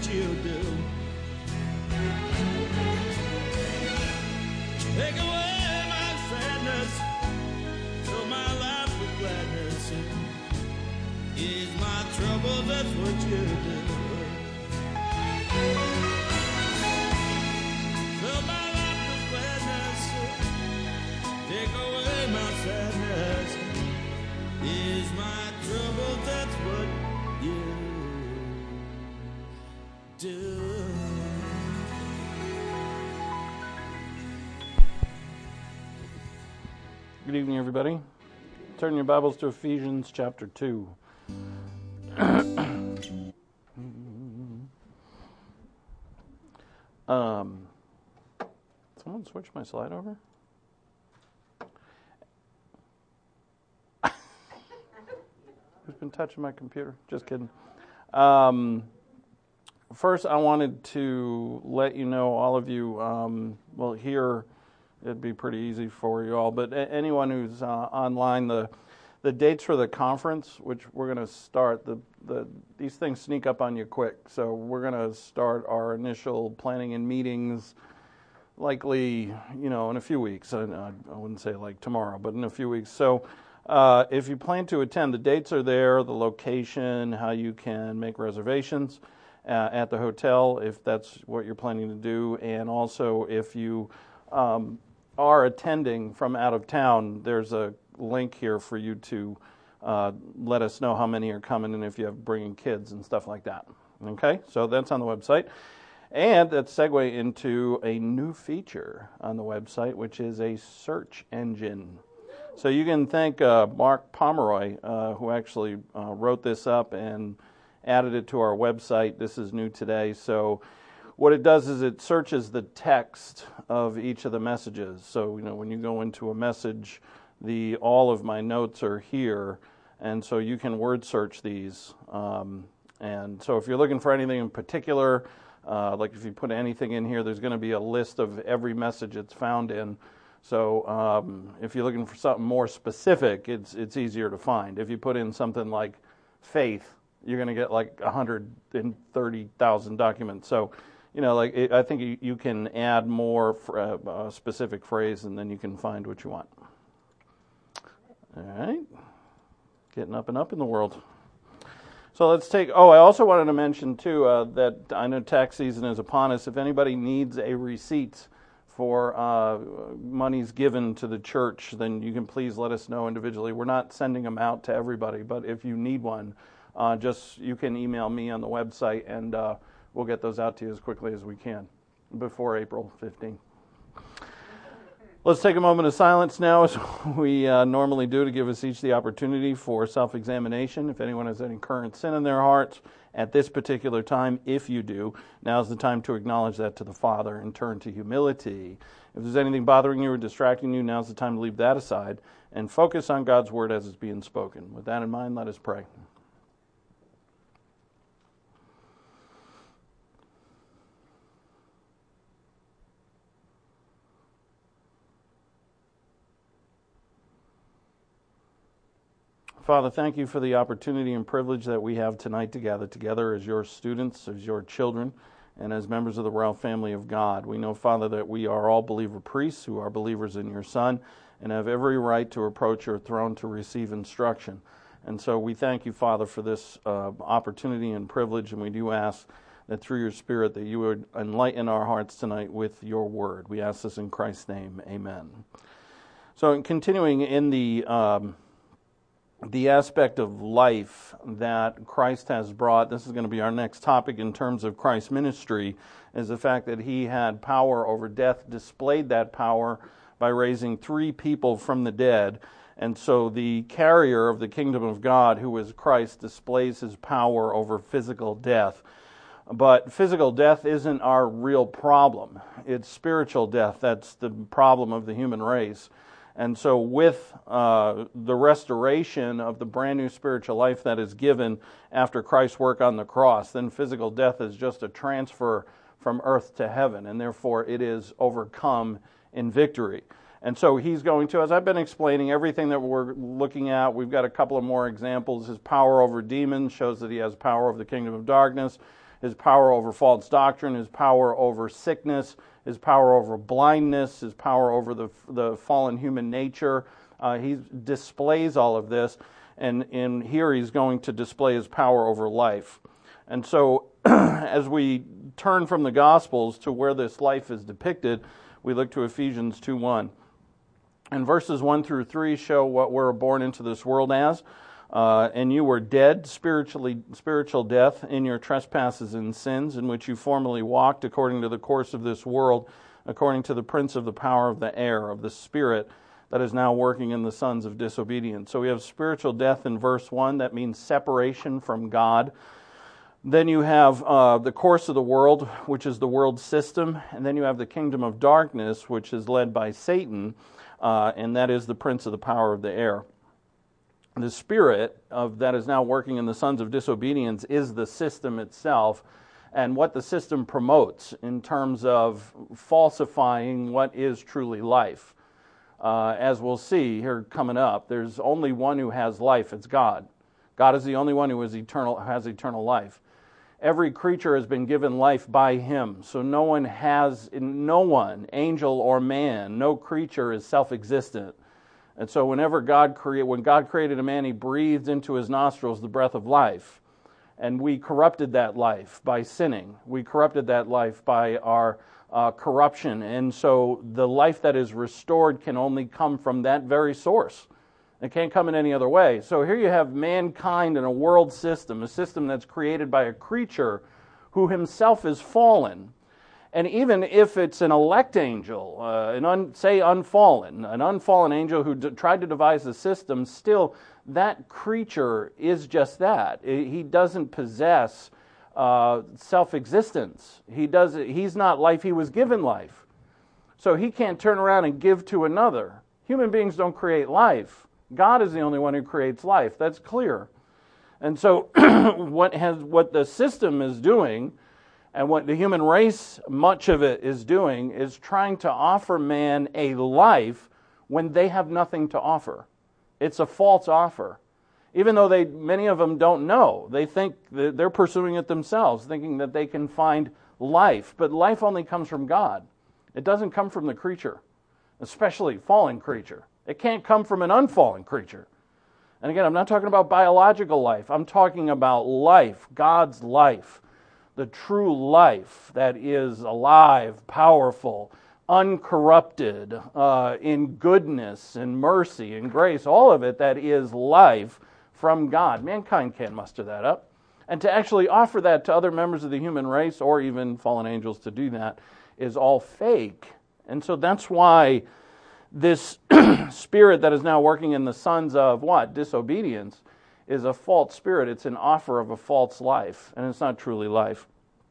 you do. Take away my sadness, fill my life with gladness. Ease my trouble, that's what you do. Fill my life with gladness, take away my sadness. Ease my trouble, that's what you do. Good evening, everybody. Turn your Bibles to Ephesians chapter 2. Someone switch my slide over? Who's been touching my computer? Just kidding. First, I wanted to let you know, all of you, here it'd be pretty easy for you all, but anyone who's online, the dates for the conference, which we're going to start, these things sneak up on you quick, so we're going to start our initial planning and meetings likely, in a few weeks. I wouldn't say like tomorrow, but in a few weeks. So if you plan to attend, the dates are there, the location, how you can make reservations at the hotel if that's what you're planning to do, and also if you are attending from out of town, there's a link here for you to let us know how many are coming and if you have bringing kids and stuff like that. Okay, so that's on the website. And that's segue into a new feature on the website, which is a search engine. So you can thank Mark Pomeroy, who actually wrote this up and added it to our website. This is new today. So what it does is it searches the text of each of the messages. So, when you go into a message, all of my notes are here, and so you can word search these. And so if you're looking for anything in particular, like if you put anything in here, there's going to be a list of every message it's found in. So if you're looking for something more specific, it's easier to find. If you put in something like faith, you're going to get like 130,000 documents. So I think you can add more for a specific phrase, and then you can find what you want. All right. Getting up and up in the world. So let's take, I also wanted to mention, too, that I know tax season is upon us. If anybody needs a receipt for monies given to the church, then you can please let us know individually. We're not sending them out to everybody, but if you need one, you can email me on the website, and we'll get those out to you as quickly as we can before April 15th. Let's take a moment of silence now, as we normally do, to give us each the opportunity for self-examination. If anyone has any current sin in their hearts at this particular time, if you do, now's the time to acknowledge that to the Father and turn to humility. If there's anything bothering you or distracting you, now's the time to leave that aside and focus on God's Word as it's being spoken. With that in mind, let us pray. Father, thank you for the opportunity and privilege that we have tonight to gather together as your students, as your children, and as members of the royal family of God. We know, Father, that we are all believer priests who are believers in your Son and have every right to approach your throne to receive instruction. And so we thank you, Father, for this opportunity and privilege, and we do ask that through your Spirit that you would enlighten our hearts tonight with your word. We ask this in Christ's name. Amen. So continuing in the aspect of life that Christ has brought, this is going to be our next topic in terms of Christ's ministry, is the fact that he had power over death, displayed that power by raising 3 people from the dead. And so the carrier of the kingdom of God, who is Christ, displays his power over physical death. But physical death isn't our real problem. It's spiritual death that's the problem of the human race. And so with the restoration of the brand new spiritual life that is given after Christ's work on the cross, then physical death is just a transfer from earth to heaven, and therefore it is overcome in victory. And so he's going to, as I've been explaining, everything that we're looking at, we've got a couple of more examples. His power over demons shows that he has power over the kingdom of darkness, his power over false doctrine, his power over sickness, his power over blindness, his power over the fallen human nature. He displays all of this, and in here he's going to display his power over life. And so as we turn from the Gospels to where this life is depicted, we look to Ephesians 2:1. And verses 1 through 3 show what we're born into this world as. And you were dead, spiritual death, in your trespasses and sins, in which you formerly walked according to the course of this world, according to the prince of the power of the air, of the spirit that is now working in the sons of disobedience. So we have spiritual death in verse 1. That means separation from God. Then you have the course of the world, which is the world system. And then you have the kingdom of darkness, which is led by Satan, and that is the prince of the power of the air. The spirit that is now working in the sons of disobedience is the system itself, and what the system promotes in terms of falsifying what is truly life. As we'll see here coming up, there's only one who has life. It's God. God is the only one who has eternal life. Every creature has been given life by Him. So no one, angel or man, no creature is self-existent. And so when God created a man, He breathed into his nostrils the breath of life. And we corrupted that life by sinning. We corrupted that life by our corruption. And so the life that is restored can only come from that very source. It can't come in any other way. So here you have mankind in a world system, a system that's created by a creature who himself is fallen. And even if it's an elect angel, an unfallen angel who tried to devise the system, still that creature is just that. He doesn't possess self-existence. He's not life. He was given life. So he can't turn around and give to another. Human beings don't create life. God is the only one who creates life. That's clear. And so what the system is doing, and what the human race, much of it is doing, is trying to offer man a life when they have nothing to offer. It's a false offer. Even though many of them don't know. They think that they're pursuing it themselves, thinking that they can find life. But life only comes from God. It doesn't come from the creature, especially fallen creature. It can't come from an unfallen creature. And again, I'm not talking about biological life. I'm talking about life, God's life, the true life that is alive, powerful, uncorrupted, in goodness and mercy and grace, all of it that is life from God. Mankind can't muster that up. And to actually offer that to other members of the human race, or even fallen angels to do that, is all fake. And so that's why this spirit that is now working in the sons of what? Disobedience is a false spirit. It's an offer of a false life, and it's not truly life.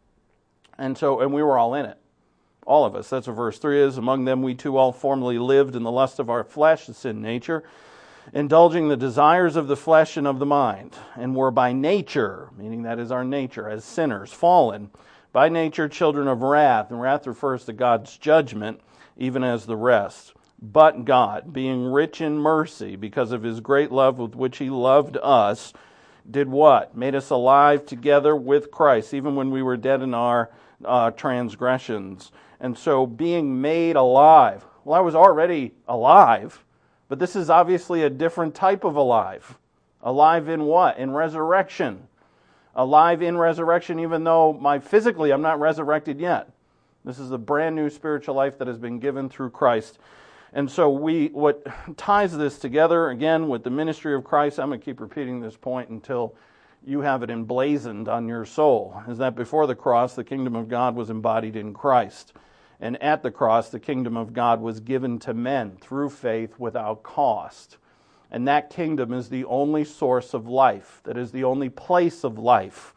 And we were all in it. All of us. That's what verse 3 is. Among them we too all formerly lived in the lust of our flesh, the sin nature, indulging the desires of the flesh and of the mind, and were by nature, meaning that is our nature, as sinners, fallen, by nature children of wrath. And wrath refers to God's judgment, even as the rest. But God, being rich in mercy, because of His great love with which He loved us, did what? Made us alive together with Christ, even when we were dead in our transgressions. And so being made alive. Well, I was already alive, but this is obviously a different type of alive. Alive in what? In resurrection. Alive in resurrection, even though physically I'm not resurrected yet. This is a brand new spiritual life that has been given through Christ. And so what ties this together, again, with the ministry of Christ, I'm going to keep repeating this point until you have it emblazoned on your soul, is that before the cross, the kingdom of God was embodied in Christ. And at the cross, the kingdom of God was given to men through faith without cost. And that kingdom is the only source of life. That is the only place of life.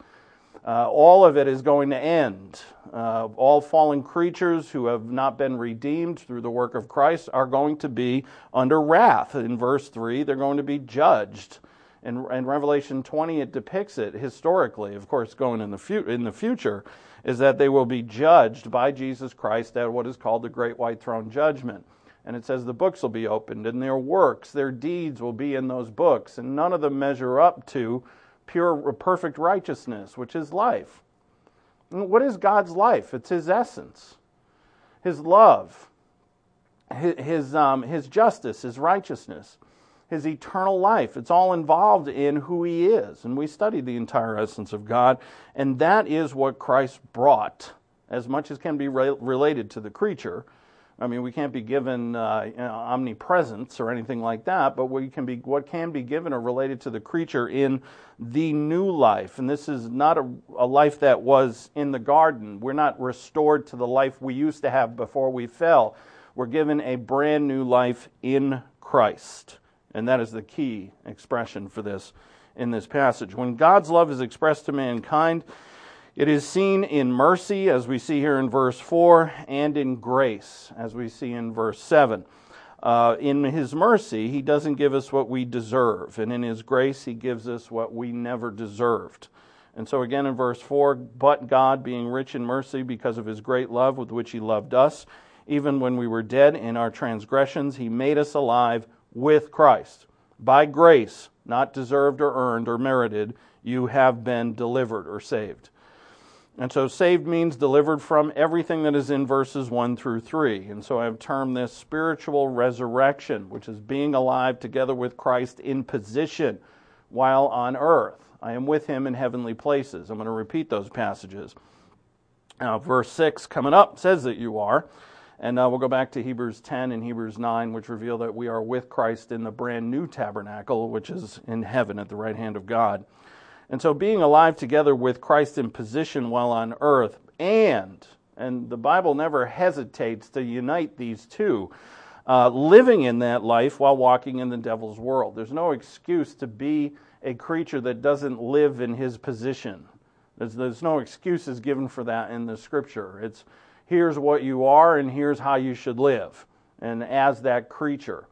All of it is going to end. All fallen creatures who have not been redeemed through the work of Christ are going to be under wrath. In verse 3, they're going to be judged. In Revelation 20, it depicts it historically, of course, going in the future, is that they will be judged by Jesus Christ at what is called the Great White Throne Judgment. And it says the books will be opened, and their works, their deeds will be in those books, and none of them measure up to perfect righteousness, which is life. What is God's life? It's His essence, His love, His justice, His righteousness, His eternal life. It's all involved in who He is. And we studied the entire essence of God, and that is what Christ brought, as much as can be related to the creature. I mean, we can't be given omnipresence or anything like that, but what can be given or related to the creature in the new life. And this is not a life that was in the garden. We're not restored to the life we used to have before we fell. We're given a brand new life in Christ. And that is the key expression for this in this passage. When God's love is expressed to mankind, it is seen in mercy, as we see here in verse 4, and in grace, as we see in verse 7. In His mercy, He doesn't give us what we deserve, and in His grace, He gives us what we never deserved. And so again in verse 4, but God, being rich in mercy because of His great love with which He loved us, even when we were dead in our transgressions, He made us alive with Christ. By grace, not deserved or earned or merited, you have been delivered or saved. And so saved means delivered from everything that is in verses 1 through 3. And so I have termed this spiritual resurrection, which is being alive together with Christ in position while on earth. I am with Him in heavenly places. I'm going to repeat those passages. Now, verse 6 coming up says that you are. And we'll go back to Hebrews 10 and Hebrews 9, which reveal that we are with Christ in the brand new tabernacle, which is in heaven at the right hand of God. And so being alive together with Christ in position while on earth, and the Bible never hesitates to unite these two, living in that life while walking in the devil's world. There's no excuse to be a creature that doesn't live in his position. There's no excuses given for that in the Scripture. It's here's what you are and here's how you should live. And as that creature,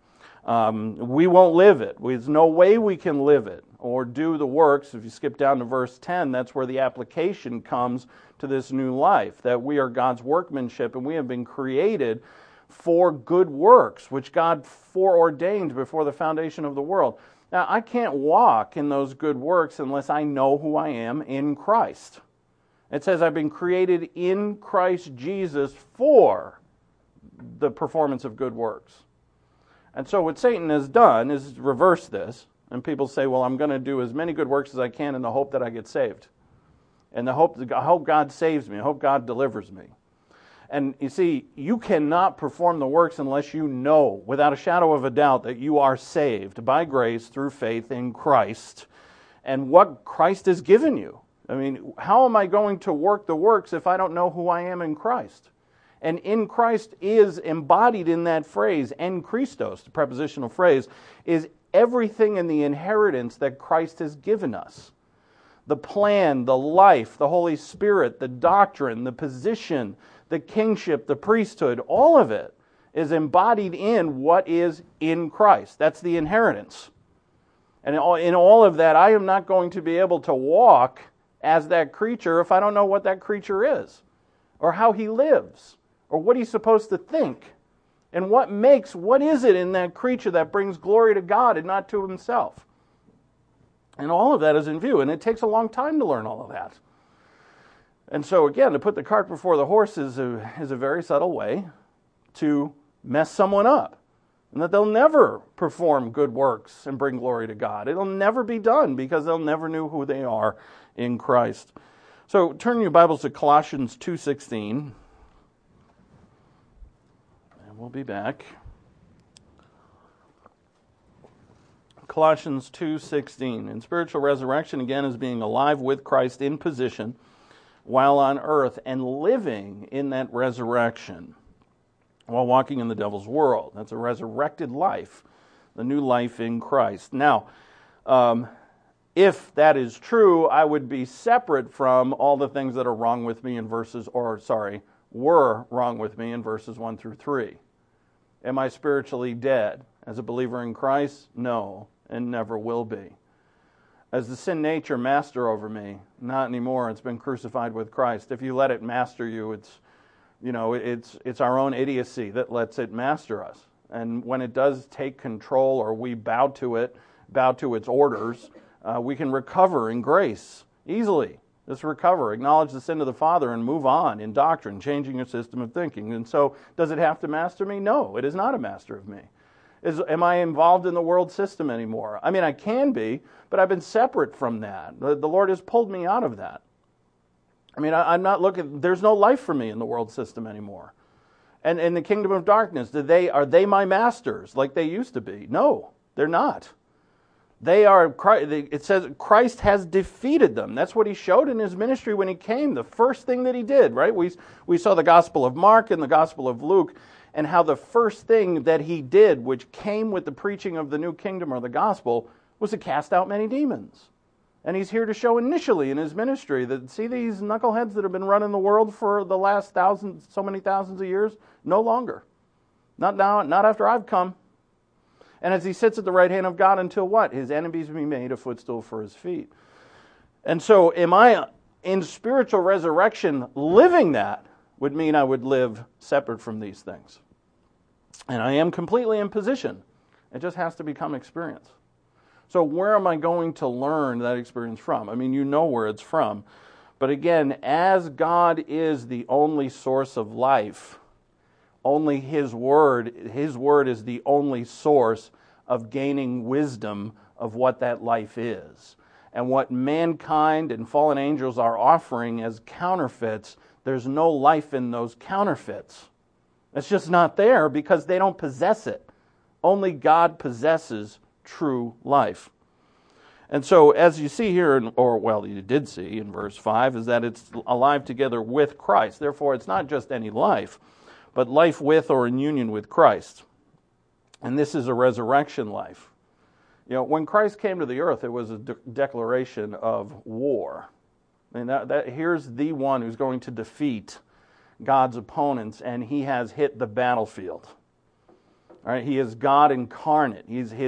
we won't live it. There's no way we can live it or do the works. If you skip down to verse 10, that's where the application comes to this new life, that we are God's workmanship and we have been created for good works, which God foreordained before the foundation of the world. Now, I can't walk in those good works unless I know who I am in Christ. It says I've been created in Christ Jesus for the performance of good works. And so what Satan has done is reverse this. And people say, well, I'm going to do as many good works as I can in the hope that I get saved. And I hope God saves me. I hope God delivers me. And you see, you cannot perform the works unless you know, without a shadow of a doubt, that you are saved by grace through faith in Christ and what Christ has given you. I mean, how am I going to work the works if I don't know who I am in Christ? And in Christ is embodied in that phrase, en Christos, the prepositional phrase, is everything in the inheritance that Christ has given us. The plan, the life, the Holy Spirit, the doctrine, the position, the kingship, the priesthood, all of it is embodied in what is in Christ. That's the inheritance. And in all of that, I am not going to be able to walk as that creature if I don't know what that creature is, or how he lives, or what he's supposed to think. And what is it in that creature that brings glory to God and not to himself? And all of that is in view, and it takes a long time to learn all of that. And so again, to put the cart before the horse is a very subtle way to mess someone up. And that they'll never perform good works and bring glory to God. It'll never be done because they'll never know who they are in Christ. So turn your Bibles to Colossians 2:16. We'll be back. Colossians 2:16. And spiritual resurrection, again, is being alive with Christ in position while on earth and living in that resurrection while walking in the devil's world. That's a resurrected life, the new life in Christ. Now, if that is true, I would be separate from all the things that are wrong with me were wrong with me in verses 1 through 3. Am I spiritually dead as a believer in Christ? No, and never will be. As the sin nature master over me? Not anymore. It's been crucified with Christ. If you let it master you, it's our own idiocy that lets it master us. And when it does take control, or we bow to its orders, we can recover in grace easily. Let's recover, acknowledge the sin of the father, and move on in doctrine, changing your system of thinking. And so, does it have to master me? No, it is not a master of me. Am I involved in the world system anymore? I mean, I can be, but I've been separate from that. The Lord has pulled me out of that. I mean, I'm not looking, there's no life for me in the world system anymore. And in the kingdom of darkness, are they my masters like they used to be? No, they're not. It says Christ has defeated them. That's what he showed in his ministry when he came. The first thing that he did, right? We saw the Gospel of Mark and the Gospel of Luke, and how the first thing that he did, which came with the preaching of the new kingdom or the gospel, was to cast out many demons. And he's here to show initially in his ministry that, see these knuckleheads that have been running the world for the last so many thousands of years? No longer. Not now, not after I've come. And as he sits at the right hand of God until what? His enemies be made a footstool for his feet. And so am I in spiritual resurrection living that would mean I would live separate from these things. And I am completely in position. It just has to become experience. So where am I going to learn that experience from? I mean, you know where it's from. But again, as God is the only source of life, only His Word is the only source of gaining wisdom of what that life is. And what mankind and fallen angels are offering as counterfeits, there's no life in those counterfeits. It's just not there because they don't possess it. Only God possesses true life. And so as you see here, you did see in verse 5, is that it's alive together with Christ. Therefore, it's not just any life, but life with or in union with Christ. And this is a resurrection life. You know, when Christ came to the earth, it was a declaration of war. I mean, here's the one who's going to defeat God's opponents, and he has hit the battlefield. All right, he is God incarnate.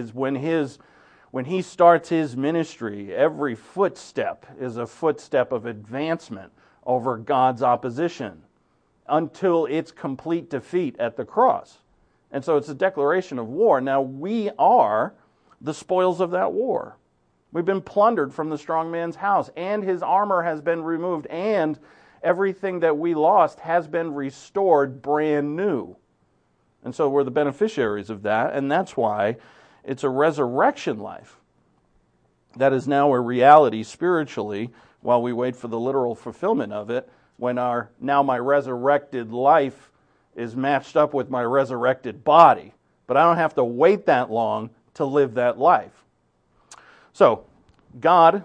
When he starts his ministry, every footstep is a footstep of advancement over God's opposition until its complete defeat at the cross. And so it's a declaration of war. Now we are the spoils of that war. We've been plundered from the strong man's house, and his armor has been removed, and everything that we lost has been restored brand new. And so we're the beneficiaries of that, and that's why it's a resurrection life. That is now a reality spiritually while we wait for the literal fulfillment of it, when my resurrected life is matched up with my resurrected body. But I don't have to wait that long to live that life. So, God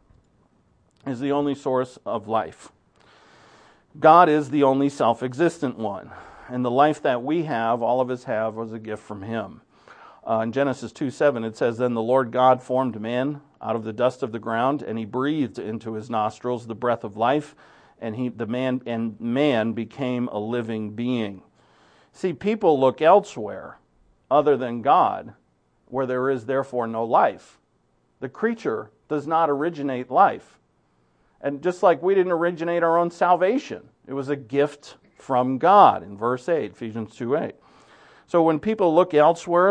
is the only source of life. God is the only self-existent one. And the life that we have, all of us have, was a gift from Him. In Genesis 2:7 it says, "Then the Lord God formed man out of the dust of the ground, and He breathed into his nostrils the breath of life, and man became a living being." See, people look elsewhere other than God, where there is therefore no life. The creature does not originate life. And just like we didn't originate our own salvation, it was a gift from God in verse 8, Ephesians 2:8. So when people look elsewhere,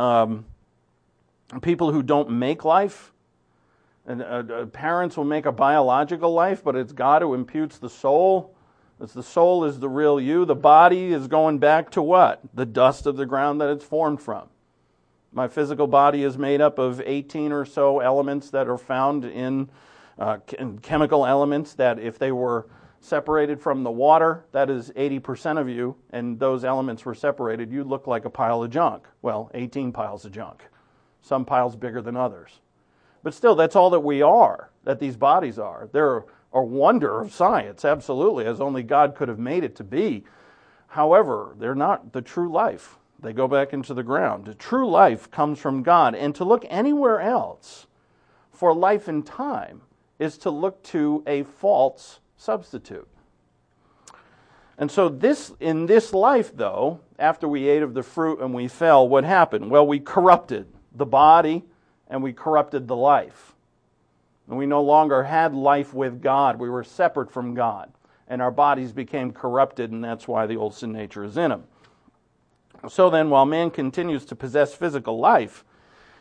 people who don't make life, and parents will make a biological life, but it's God who imputes the soul. The soul is the real you. The body is going back to what? The dust of the ground that it's formed from. My physical body is made up of 18 or so elements that are found in chemical elements that if they were separated from the water, that is 80% of you, and those elements were separated, you look like a pile of junk. Well, 18 piles of junk. Some piles bigger than others. But still, that's all that we are, that these bodies are. They're a wonder of science, absolutely, as only God could have made it to be. However, they're not the true life. They go back into the ground. The true life comes from God. And to look anywhere else for life and time is to look to a false substitute. And so in this life, though, after we ate of the fruit and we fell, what happened? Well, we corrupted the body and we corrupted the life. And we no longer had life with God. We were separate from God. And our bodies became corrupted, and that's why the old sin nature is in them. So then, while man continues to possess physical life,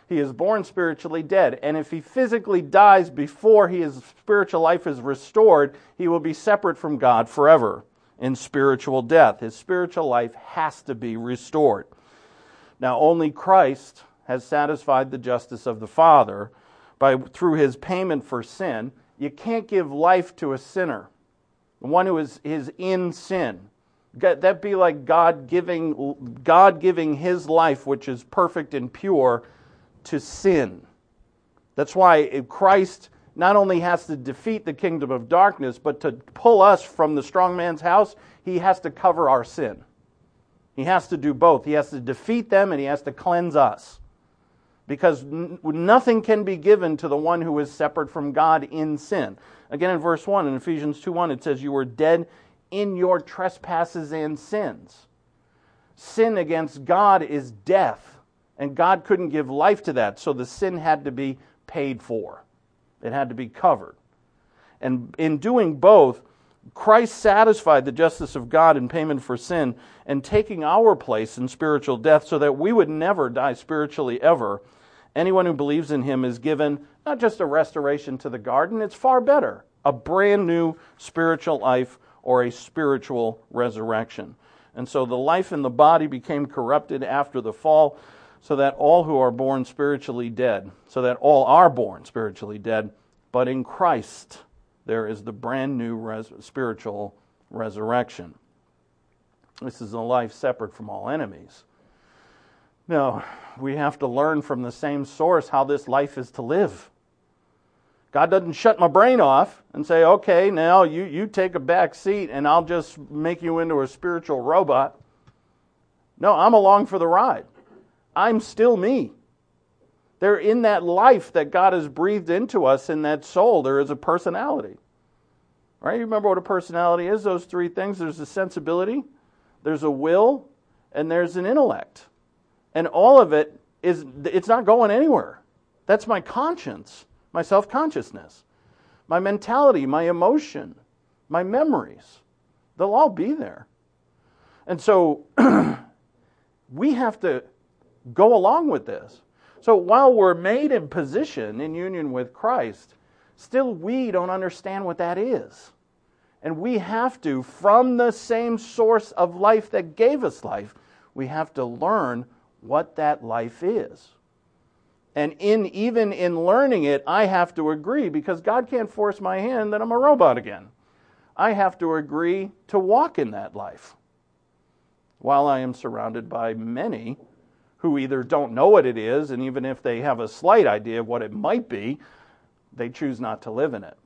he is born spiritually dead. And if he physically dies before his spiritual life is restored, he will be separate from God forever in spiritual death. His spiritual life has to be restored. Now, only Christ has satisfied the justice of the Father through his payment for sin. You can't give life to a sinner, one who is in sin. That'd be like God giving his life, which is perfect and pure, to sin. That's why Christ not only has to defeat the kingdom of darkness, but to pull us from the strong man's house, he has to cover our sin. He has to do both. He has to defeat them and he has to cleanse us. Because nothing can be given to the one who is separate from God in sin. Again, in verse 1, in Ephesians 2:1, it says, "You were dead in your trespasses and sins." Sin against God is death. And God couldn't give life to that, so the sin had to be paid for. It had to be covered. And in doing both, Christ satisfied the justice of God in payment for sin and taking our place in spiritual death so that we would never die spiritually ever. Anyone who believes in him is given not just a restoration to the garden, it's far better, a brand new spiritual life or a spiritual resurrection. And so the life in the body became corrupted after the fall, so that all are born spiritually dead, but in Christ there is the brand new spiritual resurrection. This is a life separate from all enemies. Now, we have to learn from the same source how this life is to live. God doesn't shut my brain off and say, okay, now you take a back seat and I'll just make you into a spiritual robot. No, I'm along for the ride. I'm still me. There, in that life that God has breathed into us, in that soul, there is a personality. Right? You remember what a personality is? Those three things. There's a sensibility, there's a will, and there's an intellect. And all of it's not going anywhere. That's my conscience, my self-consciousness, my mentality, my emotion, my memories. They'll all be there. And so we have to go along with this. So while we're made in position in union with Christ, still we don't understand what that is. And we have to, from the same source of life that gave us life, we have to learn what that life is. And even in learning it, I have to agree, because God can't force my hand that I'm a robot again. I have to agree to walk in that life. While I am surrounded by many who either don't know what it is, and even if they have a slight idea of what it might be, they choose not to live in it.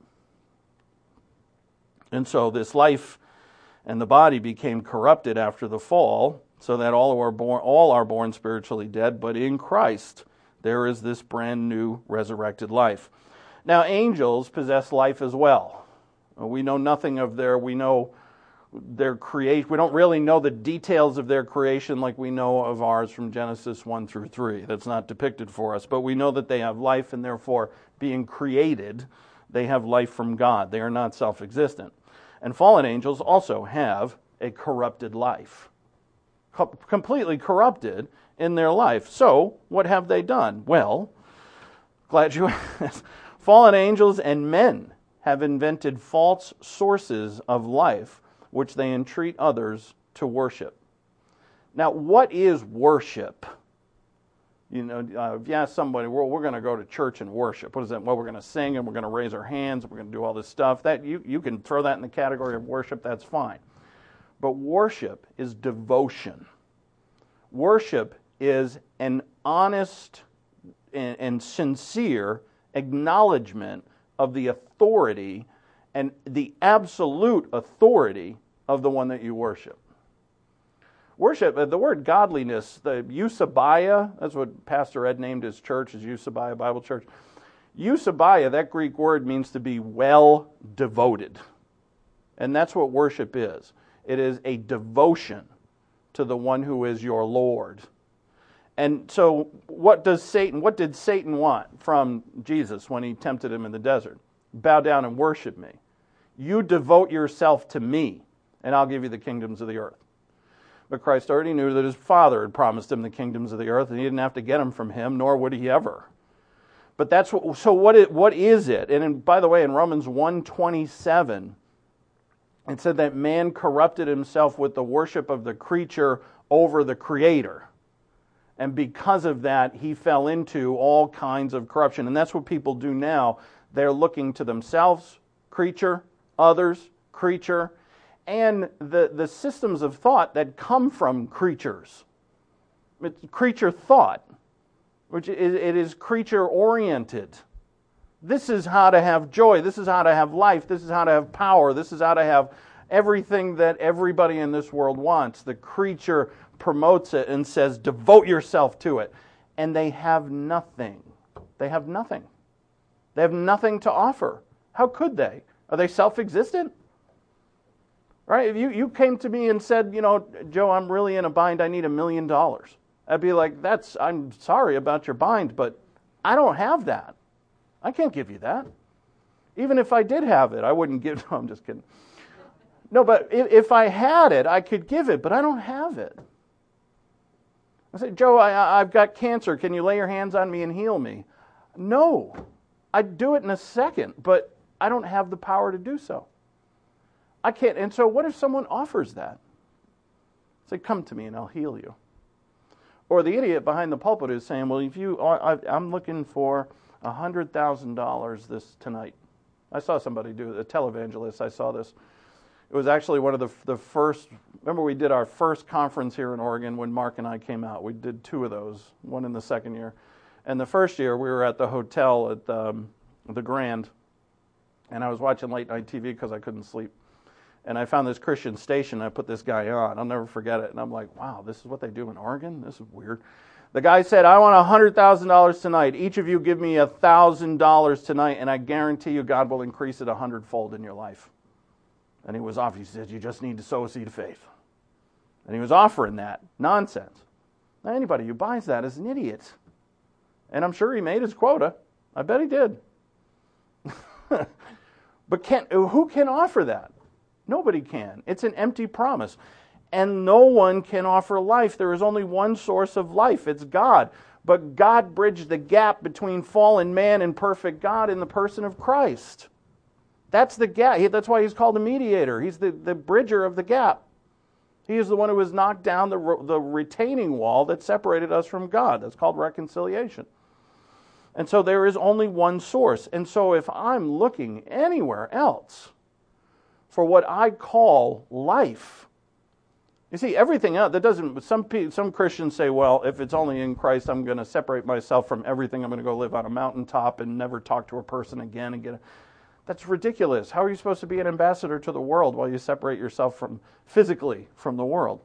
And so this life and the body became corrupted after the fall, so that all are born spiritually dead, but in Christ there is this brand new resurrected life. Now, angels possess life as well. We know nothing of we know their creation. We don't really know the details of their creation like we know of ours from Genesis 1 through 3. That's not depicted for us. But we know that they have life, and therefore, being created, they have life from God. They are not self-existent. And fallen angels also have a corrupted life. Completely corrupted in their life. So, what have they done? Well, glad you asked. Fallen angels and men have invented false sources of life, which they entreat others to worship. Now, what is worship? You know, if you ask somebody, well, we're going to go to church and worship. What is that? Well, we're going to sing and we're going to raise our hands. We're going to do all this stuff. That you can throw that in the category of worship. That's fine. But worship is devotion. Worship is an honest and sincere acknowledgement of the authority and the absolute authority of the one that you worship. Worship, the word godliness, the Eusebia, that's what Pastor Ed named his church, is Eusebia Bible Church. Eusebia, that Greek word, means to be well devoted. And that's what worship is. It is a devotion to the one who is your Lord. And so what did Satan want from Jesus when he tempted him in the desert? Bow down and worship me. You devote yourself to me, and I'll give you the kingdoms of the earth. But Christ already knew that his Father had promised him the kingdoms of the earth, and he didn't have to get them from him, nor would he ever. But that's what is it? And by the way, in Romans 1:27, it said that man corrupted himself with the worship of the creature over the Creator. And because of that, he fell into all kinds of corruption. And that's what people do now. They're looking to themselves, creature, others, creature, and the systems of thought that come from creatures. It's creature thought, which it is creature-oriented. This is how to have joy. This is how to have life. This is how to have power. This is how to have everything that everybody in this world wants. The creature promotes it and says, devote yourself to it. And they have nothing. They have nothing. They have nothing to offer. How could they? Are they self-existent? Right? If you came to me and said, Joe, I'm really in a bind. I need $1 million. I'd be like, I'm sorry about your bind, but I don't have that. I can't give you that. Even if I did have it, I wouldn't give. No, I'm just kidding. No, but if I had it, I could give it, but I don't have it. I say, Joe, I've got cancer. Can you lay your hands on me and heal me? No. I'd do it in a second, but I don't have the power to do so. I can't. And so what if someone offers that? Say, come to me and I'll heal you. Or the idiot behind the pulpit is saying, well, I'm looking for $100,000 tonight. I saw somebody do it, a televangelist. I saw this. It was actually one of the first. Remember, we did our first conference here in Oregon when Mark and I came out. We did 2 of those, one in the second year. And the first year, we were at the hotel at the Grand, and I was watching late night TV because I couldn't sleep. And I found this Christian station. I put this guy on. I'll never forget it. And I'm like, wow, this is what they do in Oregon? This is weird. The guy said, I want $100,000 tonight. Each of you give me $1,000 tonight, and I guarantee you God will increase it 100-fold in your life. And he was offering. He said, you just need to sow a seed of faith. And he was offering that nonsense. Now, anybody who buys that is an idiot. And I'm sure he made his quota. I bet he did. But who can offer that? Nobody can. It's an empty promise. And no one can offer life. There is only one source of life. It's God. But God bridged the gap between fallen man and perfect God in the person of Christ. That's the gap. That's why he's called a mediator. He's the bridger of the gap. He is the one who has knocked down the retaining wall that separated us from God. That's called reconciliation. And so there is only one source. And so if I'm looking anywhere else for what I call life, you see, everything else, that doesn't, some Christians say, well, if it's only in Christ, I'm going to separate myself from everything. I'm going to go live on a mountaintop and never talk to a person again and That's ridiculous. How are you supposed to be an ambassador to the world while you separate yourself physically from the world?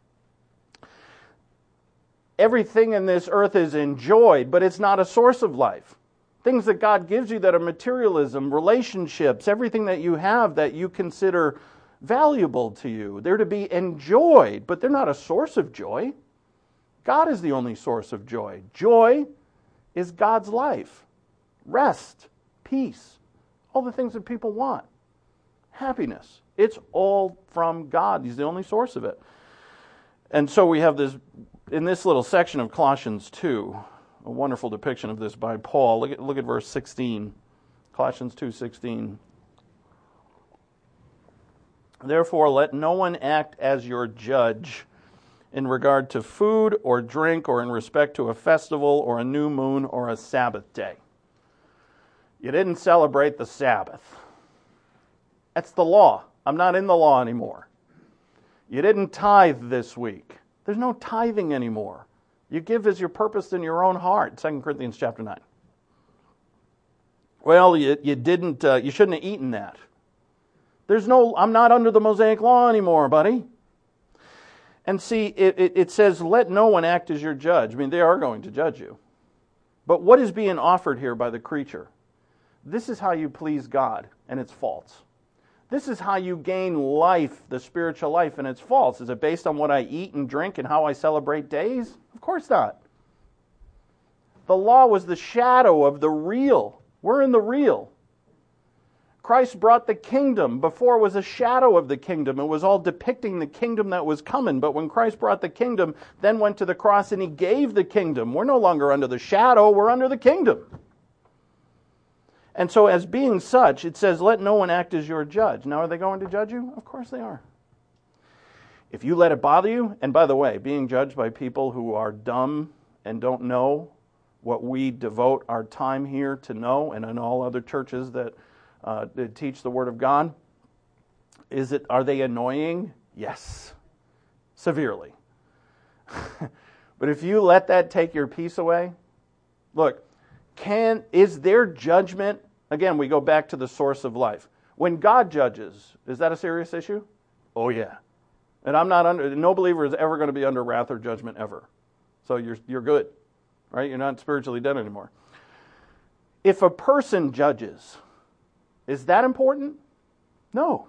Everything in this earth is enjoyed, but it's not a source of life. Things that God gives you that are materialism, relationships, everything that you have that you consider valuable to you. They're to be enjoyed, but they're not a source of joy. God is the only source of joy. Joy is God's life. Rest, peace, all the things that people want. Happiness. It's all from God. He's the only source of it. And so we have this, in this little section of Colossians 2, a wonderful depiction of this by Paul. Look at verse 16. Colossians 2:16. Therefore, let no one act as your judge in regard to food or drink or in respect to a festival or a new moon or a Sabbath day. You didn't celebrate the Sabbath. That's the law. I'm not in the law anymore. You didn't tithe this week. There's no tithing anymore. You give as your purpose in your own heart. 2 Corinthians chapter 9. Well, you didn't. You shouldn't have eaten that. I'm not under the Mosaic law anymore, buddy. And see, it says, let no one act as your judge. I mean, they are going to judge you. But what is being offered here by the creature? This is how you please God, and it's false. This is how you gain life, the spiritual life, and it's false. Is it based on what I eat and drink and how I celebrate days? Of course not. The law was the shadow of the real. We're in the real. Christ brought the kingdom. Before it was a shadow of the kingdom. It was all depicting the kingdom that was coming. But when Christ brought the kingdom, then went to the cross and he gave the kingdom. We're no longer under the shadow, we're under the kingdom. And so as being such, it says, let no one act as your judge. Now, are they going to judge you? Of course they are. If you let it bother you, and by the way, being judged by people who are dumb and don't know what we devote our time here to know, and in all other churches that teach the Word of God, are they annoying? Yes, severely. But if you let that take your peace away, look, is their judgment, again, we go back to the source of life. When God judges, is that a serious issue? Oh yeah. And no believer is ever going to be under wrath or judgment ever. So you're good, right? You're not spiritually dead anymore. If a person judges, is that important? No.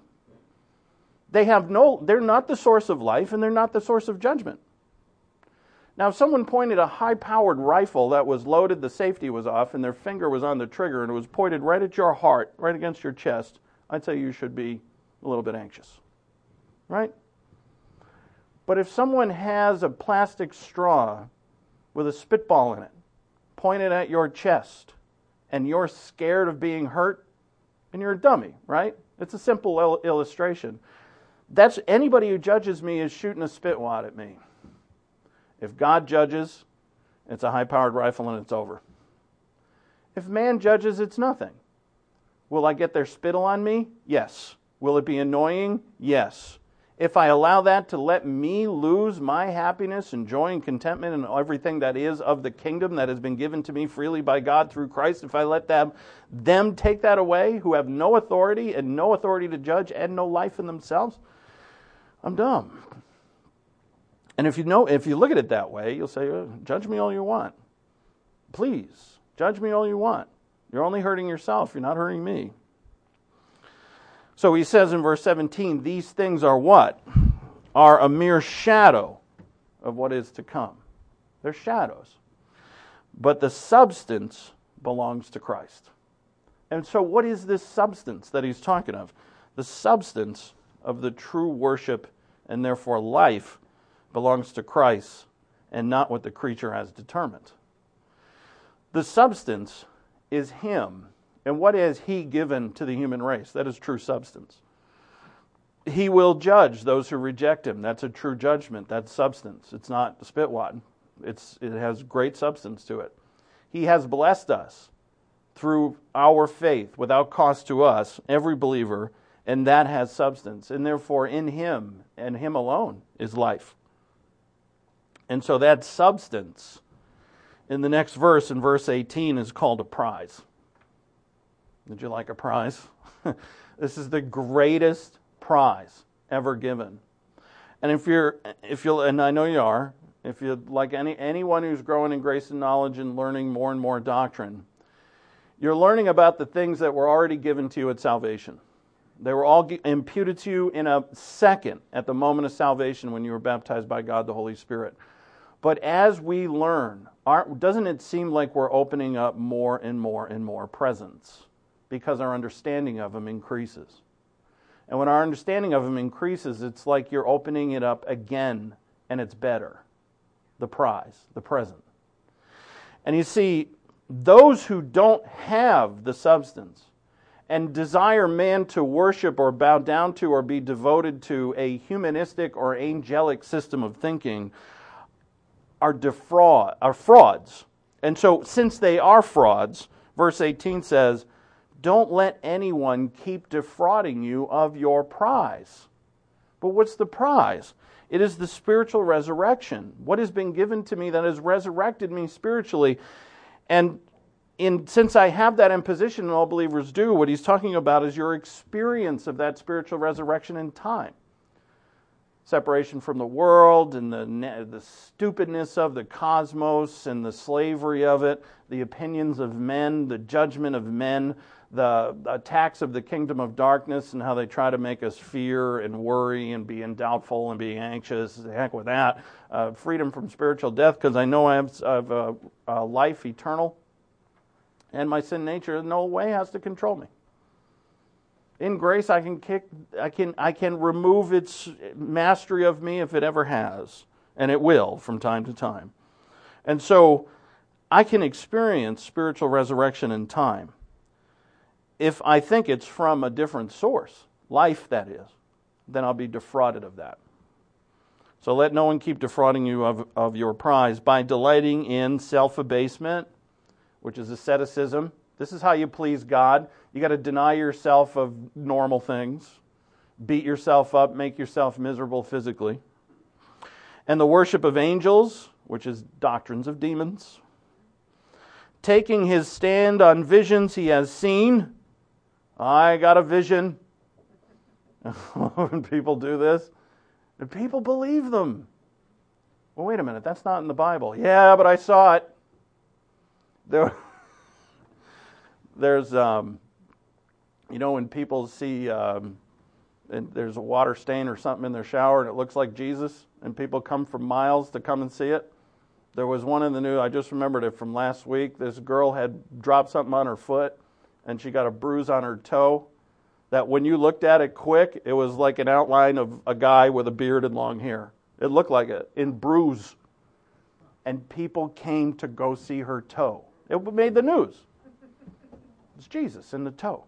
They're not the source of life and they're not the source of judgment. Now, if someone pointed a high-powered rifle that was loaded, the safety was off, and their finger was on the trigger, and it was pointed right at your heart, right against your chest, I'd say you should be a little bit anxious. Right? But if someone has a plastic straw with a spitball in it, pointed at your chest, and you're scared of being hurt, and you're a dummy, right? It's a simple illustration. That's anybody who judges me is shooting a spit wad at me. If God judges, it's a high-powered rifle and it's over. If man judges, it's nothing. Will I get their spittle on me? Yes. Will it be annoying? Yes. If I allow that to let me lose my happiness and joy and contentment and everything that is of the kingdom that has been given to me freely by God through Christ, if I let them take that away, who have no authority and no authority to judge and no life in themselves, I'm dumb. And if you look at it that way, you'll say, judge me all you want. Please, judge me all you want. You're only hurting yourself. You're not hurting me. So he says in verse 17, these things are what? Are a mere shadow of what is to come. They're shadows. But the substance belongs to Christ. And so what is this substance that he's talking of? The substance of the true worship and therefore life belongs to Christ and not what the creature has determined. The substance is him. And what has he given to the human race? That is true substance. He will judge those who reject him. That's a true judgment. That's substance. It's not a spitwad. It has great substance to it. He has blessed us through our faith without cost to us, every believer, and that has substance. And therefore in him and him alone is life. And so that substance in the next verse, in verse 18, is called a prize. Did you like a prize? This is the greatest prize ever given. And and I know you are, if you're like anyone who's growing in grace and knowledge and learning more and more doctrine, you're learning about the things that were already given to you at salvation. They were all imputed to you in a second at the moment of salvation when you were baptized by God the Holy Spirit. But as we learn, doesn't it seem like we're opening up more and more and more presents? Because our understanding of Him increases. And when our understanding of Him increases, it's like you're opening it up again, and it's better. The prize, the present. And you see, those who don't have the substance and desire man to worship or bow down to or be devoted to a humanistic or angelic system of thinking are frauds. And so, since they are frauds, verse 18 says, don't let anyone keep defrauding you of your prize. But what's the prize? It is the spiritual resurrection. What has been given to me that has resurrected me spiritually. And since I have that in position, and all believers do, what he's talking about is your experience of that spiritual resurrection in time. Separation from the world and the stupidness of the cosmos and the slavery of it, the opinions of men, the judgment of men, the attacks of the kingdom of darkness and how they try to make us fear and worry and be doubtful and be anxious. Heck with that. Freedom from spiritual death, because I know I have life eternal. And my sin nature in no way has to control me. In grace, I can remove its mastery of me if it ever has, and it will from time to time. And so I can experience spiritual resurrection in time if I think it's from a different source, life that is, then I'll be defrauded of that. So let no one keep defrauding you of your prize by delighting in self-abasement, which is asceticism. This is how you please God. You got to deny yourself of normal things, beat yourself up, make yourself miserable physically. And the worship of angels, which is doctrines of demons. Taking his stand on visions he has seen. I got a vision. When people do this, and people believe them. Well, wait a minute, that's not in the Bible. Yeah, but I saw it. There's, when people see, and there's a water stain or something in their shower and it looks like Jesus, and people come from miles to come and see it. There was one in the news, I just remembered it from last week. This girl had dropped something on her foot, and she got a bruise on her toe. That when you looked at it quick, it was like an outline of a guy with a beard and long hair. It looked like it, in bruise. And people came to go see her toe. It made the news. It's Jesus in the toe.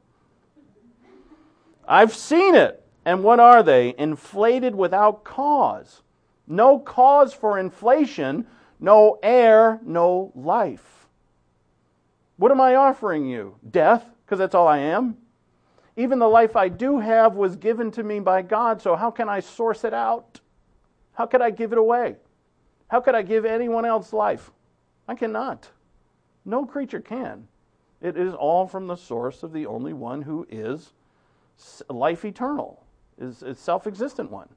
I've seen it. And what are they? Inflated without cause. No cause for inflation, no air, no life. What am I offering you? Death, because that's all I am. Even the life I do have was given to me by God, so how can I source it out? How could I give it away? How could I give anyone else life? I cannot. No creature can. It is all from the source of the only one who is life eternal, is self-existent one.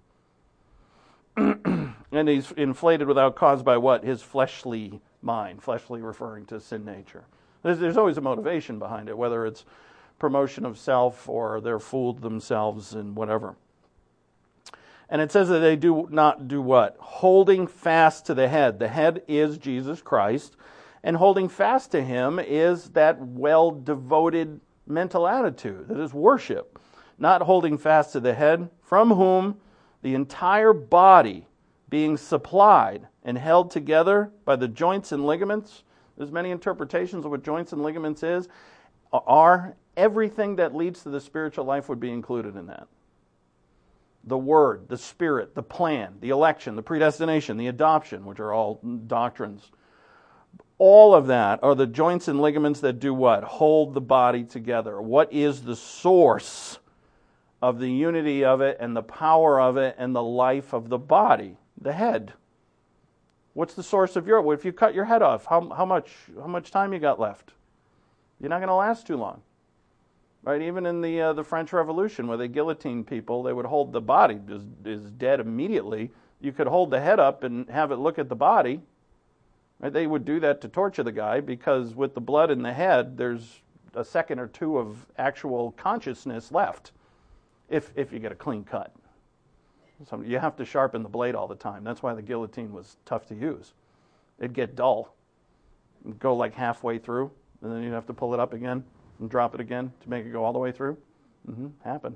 And he's inflated without cause by what? His fleshly mind, fleshly referring to sin nature. There's always a motivation behind it, whether it's promotion of self or they're fooled themselves and whatever. And it says that they do not do what? Holding fast to the head. The head is Jesus Christ, and holding fast to him is that well-devoted mental attitude, that is worship. Not holding fast to the head, from whom the entire body being supplied and held together by the joints and ligaments. There's many interpretations of what joints and ligaments are. Everything that leads to the spiritual life would be included in that. The Word, the Spirit, the plan, the election, the predestination, the adoption, which are all doctrines. All of that are the joints and ligaments that do what? Hold the body together. What is the source of the unity of it and the power of it and the life of the body? The head. What's the source of your... If you cut your head off, how much time you got left? You're not going to last too long. Right, even in the French Revolution, where they guillotined people, they would hold the body is dead immediately. You could hold the head up and have it look at the body. Right? They would do that to torture the guy because with the blood in the head, there's a second or two of actual consciousness left. If you get a clean cut, so you have to sharpen the blade all the time. That's why the guillotine was tough to use. It'd get dull, it'd go like halfway through, and then you'd have to pull it up again. And drop it again to make it go all the way through? Happened.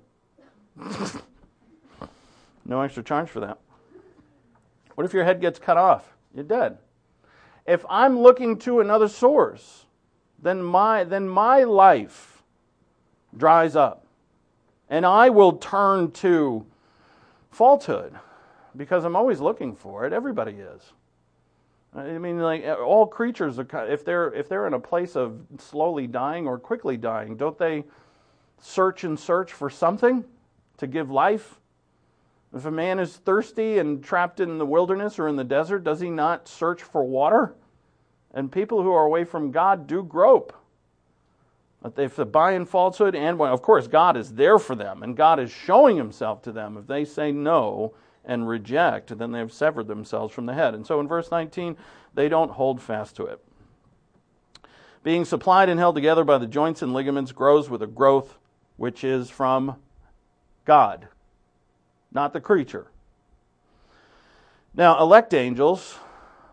No extra charge for that. What if your head gets cut off? You're dead. If I'm looking to another source, then my life dries up. And I will turn to falsehood because I'm always looking for it. Everybody is. I mean, like all creatures, if they're in a place of slowly dying or quickly dying, don't they search and search for something to give life? If a man is thirsty and trapped in the wilderness or in the desert, does he not search for water? And people who are away from God do grope. If they buy in falsehood, and of course God is there for them, and God is showing himself to them. If they say no and reject, then they've severed themselves from the head. And so in verse 19, they don't hold fast to it. Being supplied and held together by the joints and ligaments grows with a growth which is from God, not the creature. Now, elect angels,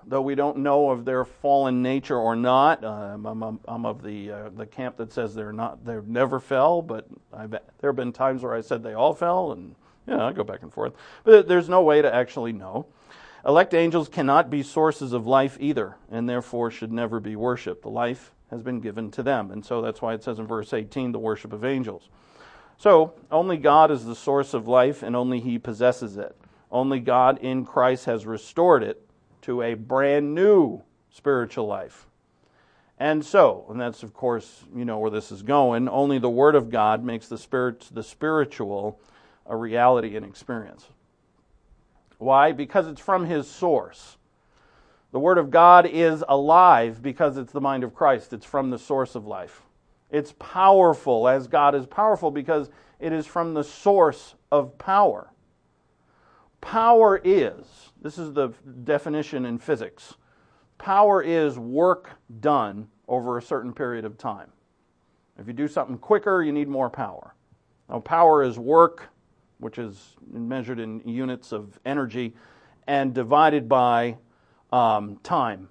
though we don't know of their fallen nature or not. I'm of the camp that says they never fell, but there have been times where I said they all fell, and I go back and forth. But there's no way to actually know. Elect angels cannot be sources of life either, and therefore should never be worshipped. The life has been given to them, and so that's why it says in verse 18, the worship of angels. So, only God is the source of life, and only He possesses it. Only God in Christ has restored it to a brand new spiritual life. And that's of course, where this is going, only the Word of God makes the spiritual a reality and experience. Why? Because it's from His source. The Word of God is alive because it's the mind of Christ. It's from the source of life. It's powerful as God is powerful because it is from the source of power. Power is, this is the definition in physics, power is work done over a certain period of time. If you do something quicker, you need more power. Now, power is work, which is measured in units of energy, and divided by time.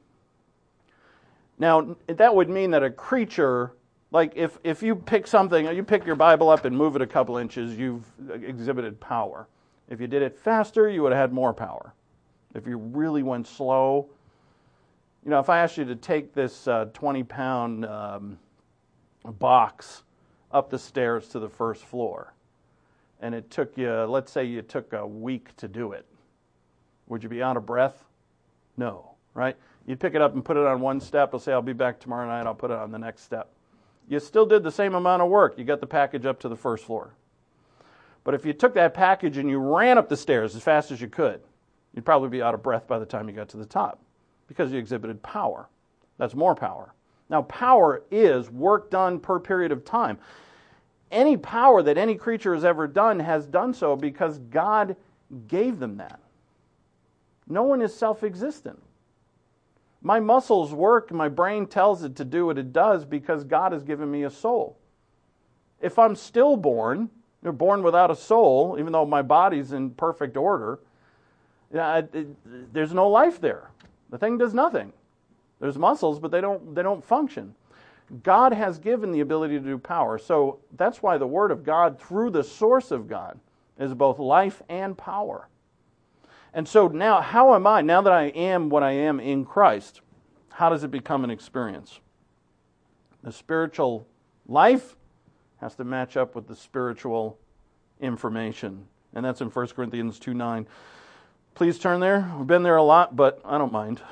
Now, that would mean that a creature, like if you pick something, you pick your Bible up and move it a couple inches, you've exhibited power. If you did it faster, you would have had more power. If you really went slow, if I asked you to take this 20-pound box up the stairs to the first floor, and it took you, let's say you took a week to do it, would you be out of breath? No, right? You'd pick it up and put it on one step. I'll say, I'll be back tomorrow night. I'll put it on the next step. You still did the same amount of work. You got the package up to the first floor. But if you took that package and you ran up the stairs as fast as you could, you'd probably be out of breath by the time you got to the top because you exhibited power. That's more power. Now, power is work done per period of time. Any power that any creature has done so because God gave them that. No one is self-existent. My muscles work, my brain tells it to do what it does because God has given me a soul. If I'm stillborn, born without a soul, even though my body's in perfect order, there's no life there. The thing does nothing. There's muscles, but they don't function. God has given the ability to do power. So that's why the Word of God, through the source of God, is both life and power. And so now, how am I, now that I am what I am in Christ, how does it become an experience? The spiritual life has to match up with the spiritual information. And that's in 1 Corinthians 2:9. Please turn there. We've been there a lot, but I don't mind.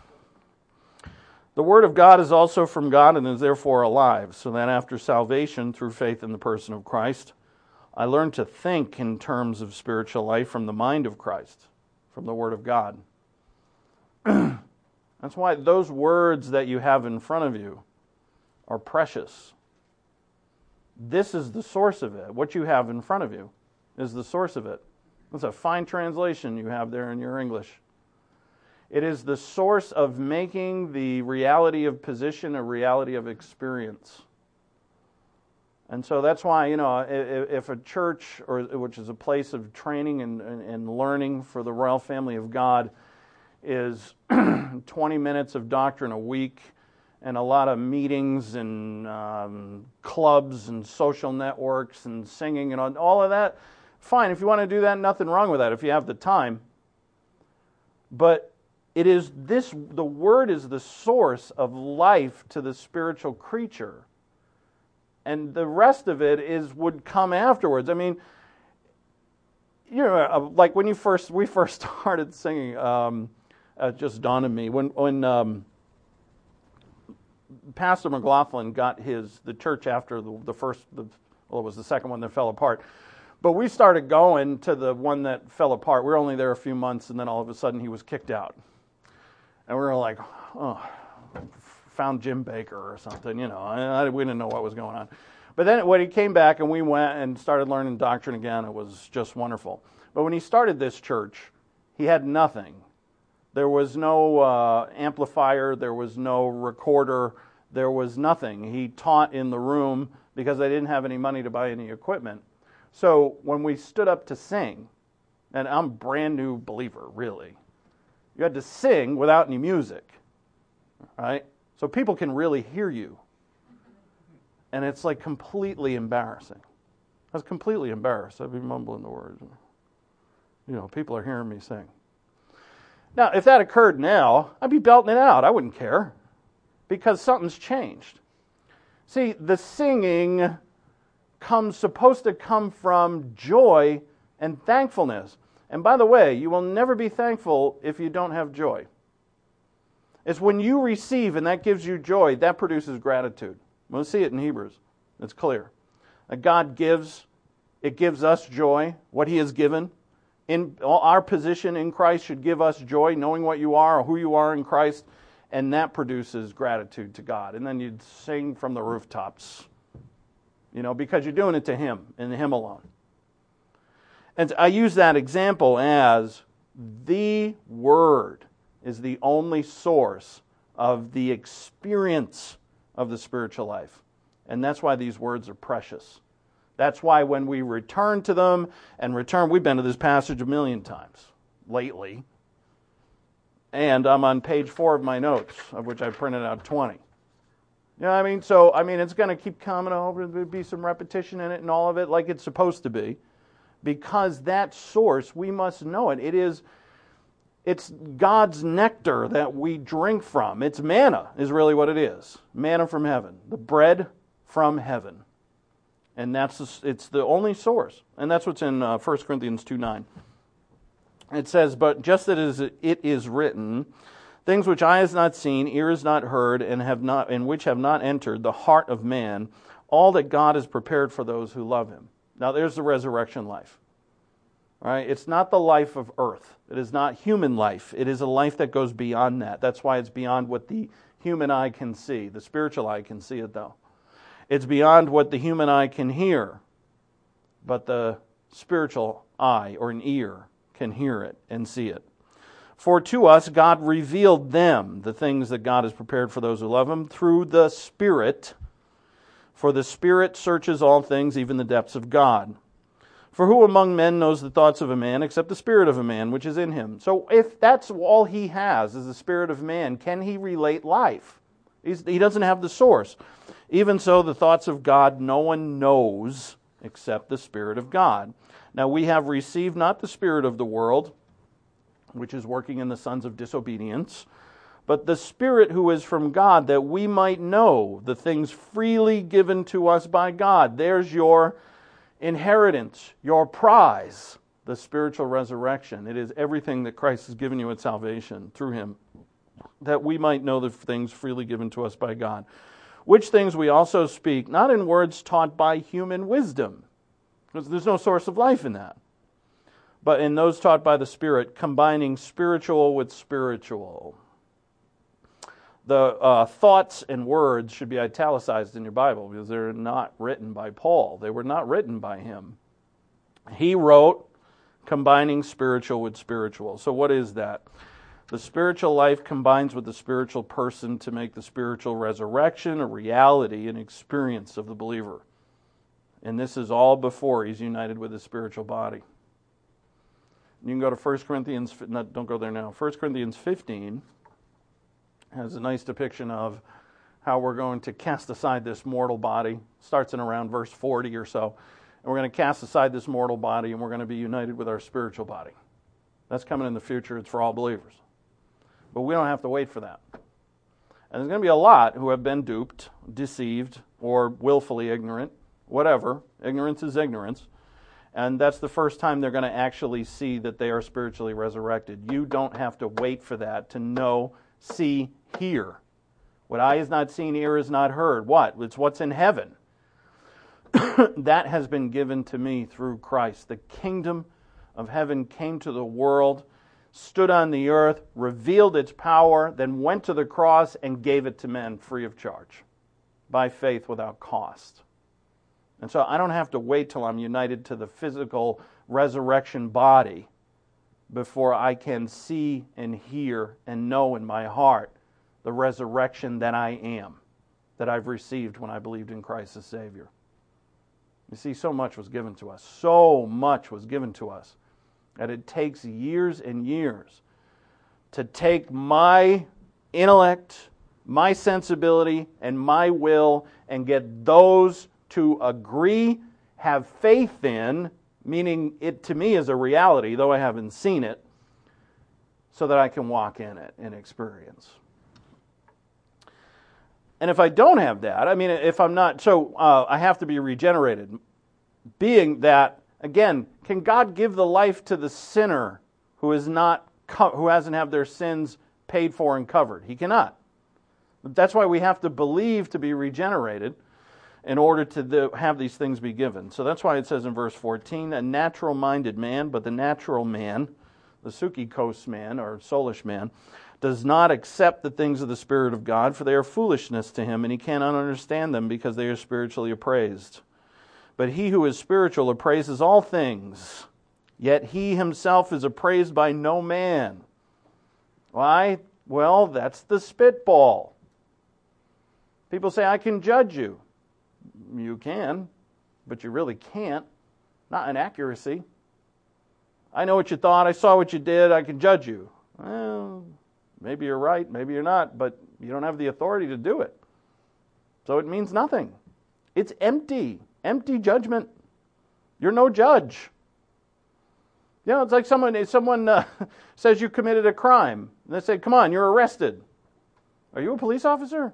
The Word of God is also from God and is therefore alive, so that after salvation through faith in the person of Christ, I learned to think in terms of spiritual life from the mind of Christ, from the Word of God. That's why those words that you have in front of you are precious. This is the source of it. What you have in front of you is the source of it. That's a fine translation you have there in your English. It is the source of making the reality of position a reality of experience. And so that's why, if a church, which is a place of training and learning for the royal family of God, is 20 minutes of doctrine a week and a lot of meetings and clubs and social networks and singing and all of that, fine. If you want to do that, nothing wrong with that if you have the time. But the Word is the source of life to the spiritual creature. And the rest of it would come afterwards. I mean, like when we first started singing, it just dawned on me when Pastor McLaughlin got the church after the first, it was the second one that fell apart. But we started going to the one that fell apart. We were only there a few months, and then all of a sudden he was kicked out. And we were like, found Jim Baker or something, we didn't know what was going on. But then when he came back and we went and started learning doctrine again, it was just wonderful. But when he started this church, he had nothing. There was no amplifier, there was no recorder, there was nothing. He taught in the room because they didn't have any money to buy any equipment. So when we stood up to sing, and I'm a brand new believer, really, You had to sing without any music, right? So people can really hear you. And it's like completely embarrassing. I was completely embarrassed. I'd be mumbling the words. People are hearing me sing. Now, if that occurred now, I'd be belting it out. I wouldn't care because something's changed. See, the singing supposed to come from joy and thankfulness. And by the way, you will never be thankful if you don't have joy. It's when you receive and that gives you joy, that produces gratitude. We'll see it in Hebrews. It's clear. God gives, it gives us joy, what He has given. In our position in Christ should give us joy, knowing what you are or who you are in Christ, and that produces gratitude to God. And then you'd sing from the rooftops, because you're doing it to Him and Him alone. And I use that example as the Word is the only source of the experience of the spiritual life. And that's why these words are precious. That's why when we return to them we've been to this passage a million times lately. And I'm on page 4 of my notes, of which I printed out 20. You know what I mean? So, it's going to keep coming over. There'll be some repetition in it and all of it like it's supposed to be. Because that source, we must know it. It's God's nectar that we drink from. It's manna is really what it is. Manna from heaven. The bread from heaven. And it's the only source. And that's what's in 1 Corinthians 2:9. It says, "But just as it is written, things which eye has not seen, ear has not heard, and which have not entered the heart of man, all that God has prepared for those who love Him." Now there's the resurrection life. All right? It's not the life of earth. It is not human life. It is a life that goes beyond that. That's why it's beyond what the human eye can see. The spiritual eye can see it though. It's beyond what the human eye can hear. But the spiritual eye or an ear can hear it and see it. "For to us God revealed them, the things that God has prepared for those who love Him, through the Spirit. For the Spirit searches all things, even the depths of God. For who among men knows the thoughts of a man except the spirit of a man which is in him?" So if that's all he has is the spirit of man, can he relate life? He doesn't have the source. "Even so, the thoughts of God no one knows except the Spirit of God. Now we have received not the spirit of the world, which is working in the sons of disobedience, but the Spirit who is from God, that we might know the things freely given to us by God." There's your inheritance, your prize, the spiritual resurrection. It is everything that Christ has given you at salvation through Him, that we might know the things freely given to us by God. "Which things we also speak, not in words taught by human wisdom," because there's no source of life in that, "but in those taught by the Spirit, combining spiritual with spiritual." The thoughts and words should be italicized in your Bible because they're not written by Paul. They were not written by him. He wrote combining spiritual with spiritual. So what is that? The spiritual life combines with the spiritual person to make the spiritual resurrection a reality, an experience of the believer. And this is all before he's united with his spiritual body. You can go to 1 Corinthians, don't go there now. 1 Corinthians 15 has a nice depiction of how we're going to cast aside this mortal body. Starts in around verse 40 or so. And we're going to cast aside this mortal body and we're going to be united with our spiritual body. That's coming in the future. It's for all believers. But we don't have to wait for that. And there's going to be a lot who have been duped, deceived, or willfully ignorant, whatever. Ignorance is ignorance. And that's the first time they're going to actually see that they are spiritually resurrected. You don't have to wait for that to know, see, hear. What eye has not seen, ear has not heard. What? It's what's in heaven. That has been given to me through Christ. The kingdom of heaven came to the world, stood on the earth, revealed its power, then went to the cross and gave it to men free of charge, by faith without cost. And so I don't have to wait till I'm united to the physical resurrection body before I can see and hear and know in my heart the resurrection that I am, that I've received when I believed in Christ as Savior. You see, so much was given to us. So much was given to us that it takes years and years to take my intellect, my sensibility, and my will and get those to agree, have faith in, meaning it to me is a reality, though I haven't seen it, so that I can walk in it and experience. And if I don't have that, I mean, if I'm not, I have to be regenerated. Being that, again, can God give the life to the sinner who hasn't had their sins paid for and covered? He cannot. That's why we have to believe to be regenerated in order to have these things be given. So that's why it says in verse 14, a natural-minded man, but the natural man, the Sukikos man or soulish man, does not accept the things of the Spirit of God, for they are foolishness to him, and he cannot understand them because they are spiritually appraised. But he who is spiritual appraises all things, yet he himself is appraised by no man. Why? Well, that's the spitball. People say, I can judge you. You can, but you really can't. Not in accuracy. I know what you thought, I saw what you did, I can judge you. Well, maybe you're right, maybe you're not, but you don't have the authority to do it. So it means nothing. It's empty judgment. You're no judge. You know, it's like someone says you committed a crime, and they say, come on, you're arrested. Are you a police officer?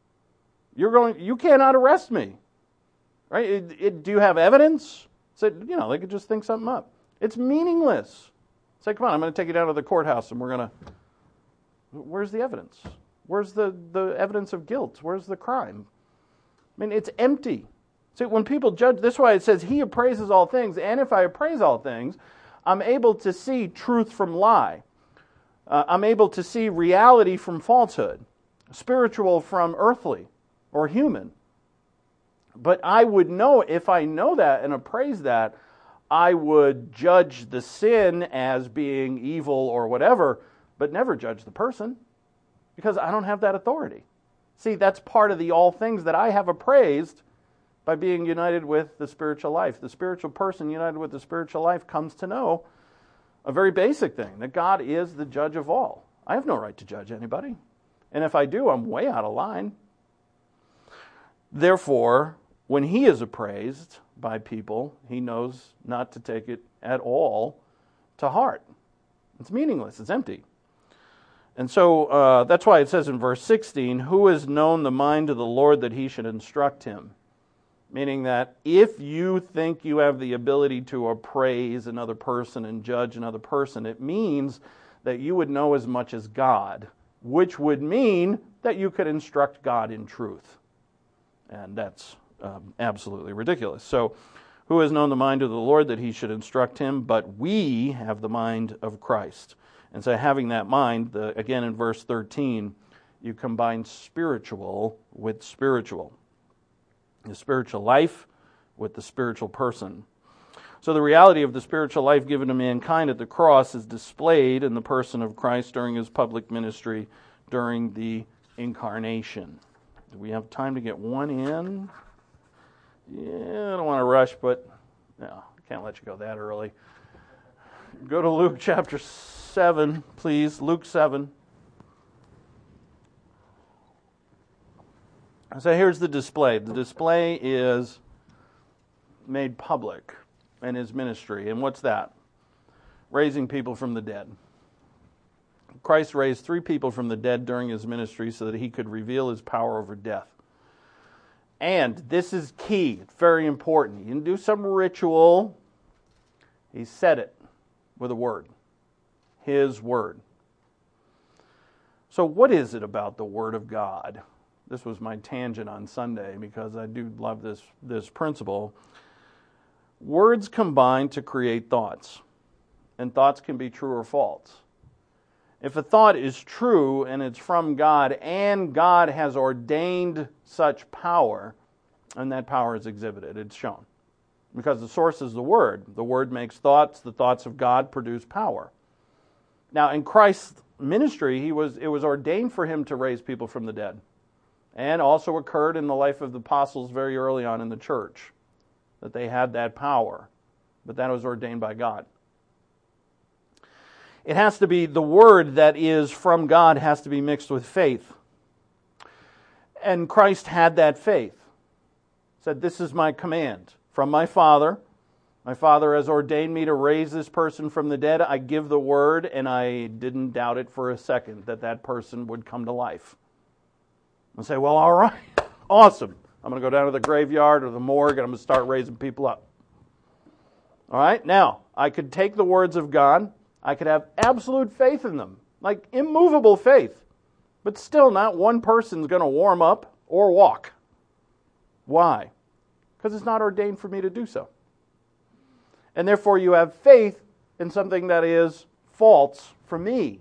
You cannot arrest me. Right? Do you have evidence? So, they could just think something up. It's meaningless. Say, come on, I'm going to take you down to the courthouse and where's the evidence? Where's the evidence of guilt? Where's the crime? I mean, it's empty. See, when people judge, this is why it says he appraises all things, and if I appraise all things, I'm able to see truth from lie. I'm able to see reality from falsehood, spiritual from earthly or human. But I would know, if I know that and appraise that, I would judge the sin as being evil or whatever, but never judge the person, because I don't have that authority. See, that's part of the all things that I have appraised by being united with the spiritual life. The spiritual person united with the spiritual life comes to know a very basic thing, that God is the judge of all. I have no right to judge anybody. And if I do, I'm way out of line. Therefore, when he is appraised by people, he knows not to take it at all to heart. It's meaningless. It's empty. And so that's why it says in verse 16, who has known the mind of the Lord that he should instruct him? Meaning that if you think you have the ability to appraise another person and judge another person, it means that you would know as much as God, which would mean that you could instruct God in truth. And that's absolutely ridiculous. So, who has known the mind of the Lord that he should instruct him? But we have the mind of Christ. And so having that mind, again in verse 13, you combine spiritual with spiritual. The spiritual life with the spiritual person. So the reality of the spiritual life given to mankind at the cross is displayed in the person of Christ during his public ministry during the incarnation. Do we have time to get one in? Yeah, I don't want to rush, but no, I can't let you go that early. Go to Luke chapter 7, please. Luke 7. So here's the display. The display is made public in his ministry. And what's that? Raising people from the dead. Christ raised 3 people from the dead during his ministry so that he could reveal his power over death. And this is key. It's very important. You can do some ritual. He said it with a word. His word. So what is it about the Word of God? This was my tangent on Sunday because I do love this principle. Words combine to create thoughts, and thoughts can be true or false. If a thought is true and it's from God and God has ordained such power, and that power is exhibited, it's shown. Because the source is the Word. The Word makes thoughts, the thoughts of God produce power. Now in Christ's ministry, it was ordained for him to raise people from the dead. And also occurred in the life of the apostles very early on in the church, that they had that power. But that was ordained by God. It has to be the word that is from God has to be mixed with faith. And Christ had that faith. He said, this is my command from my Father. My Father has ordained me to raise this person from the dead. I give the word, and I didn't doubt it for a second that that person would come to life. And say, well, all right, awesome. I'm going to go down to the graveyard or the morgue, and I'm going to start raising people up. All right, now, I could take the words of God. I could have absolute faith in them, like immovable faith. But still, not one person's going to warm up or walk. Why? Because it's not ordained for me to do so. And therefore, you have faith in something that is false for me.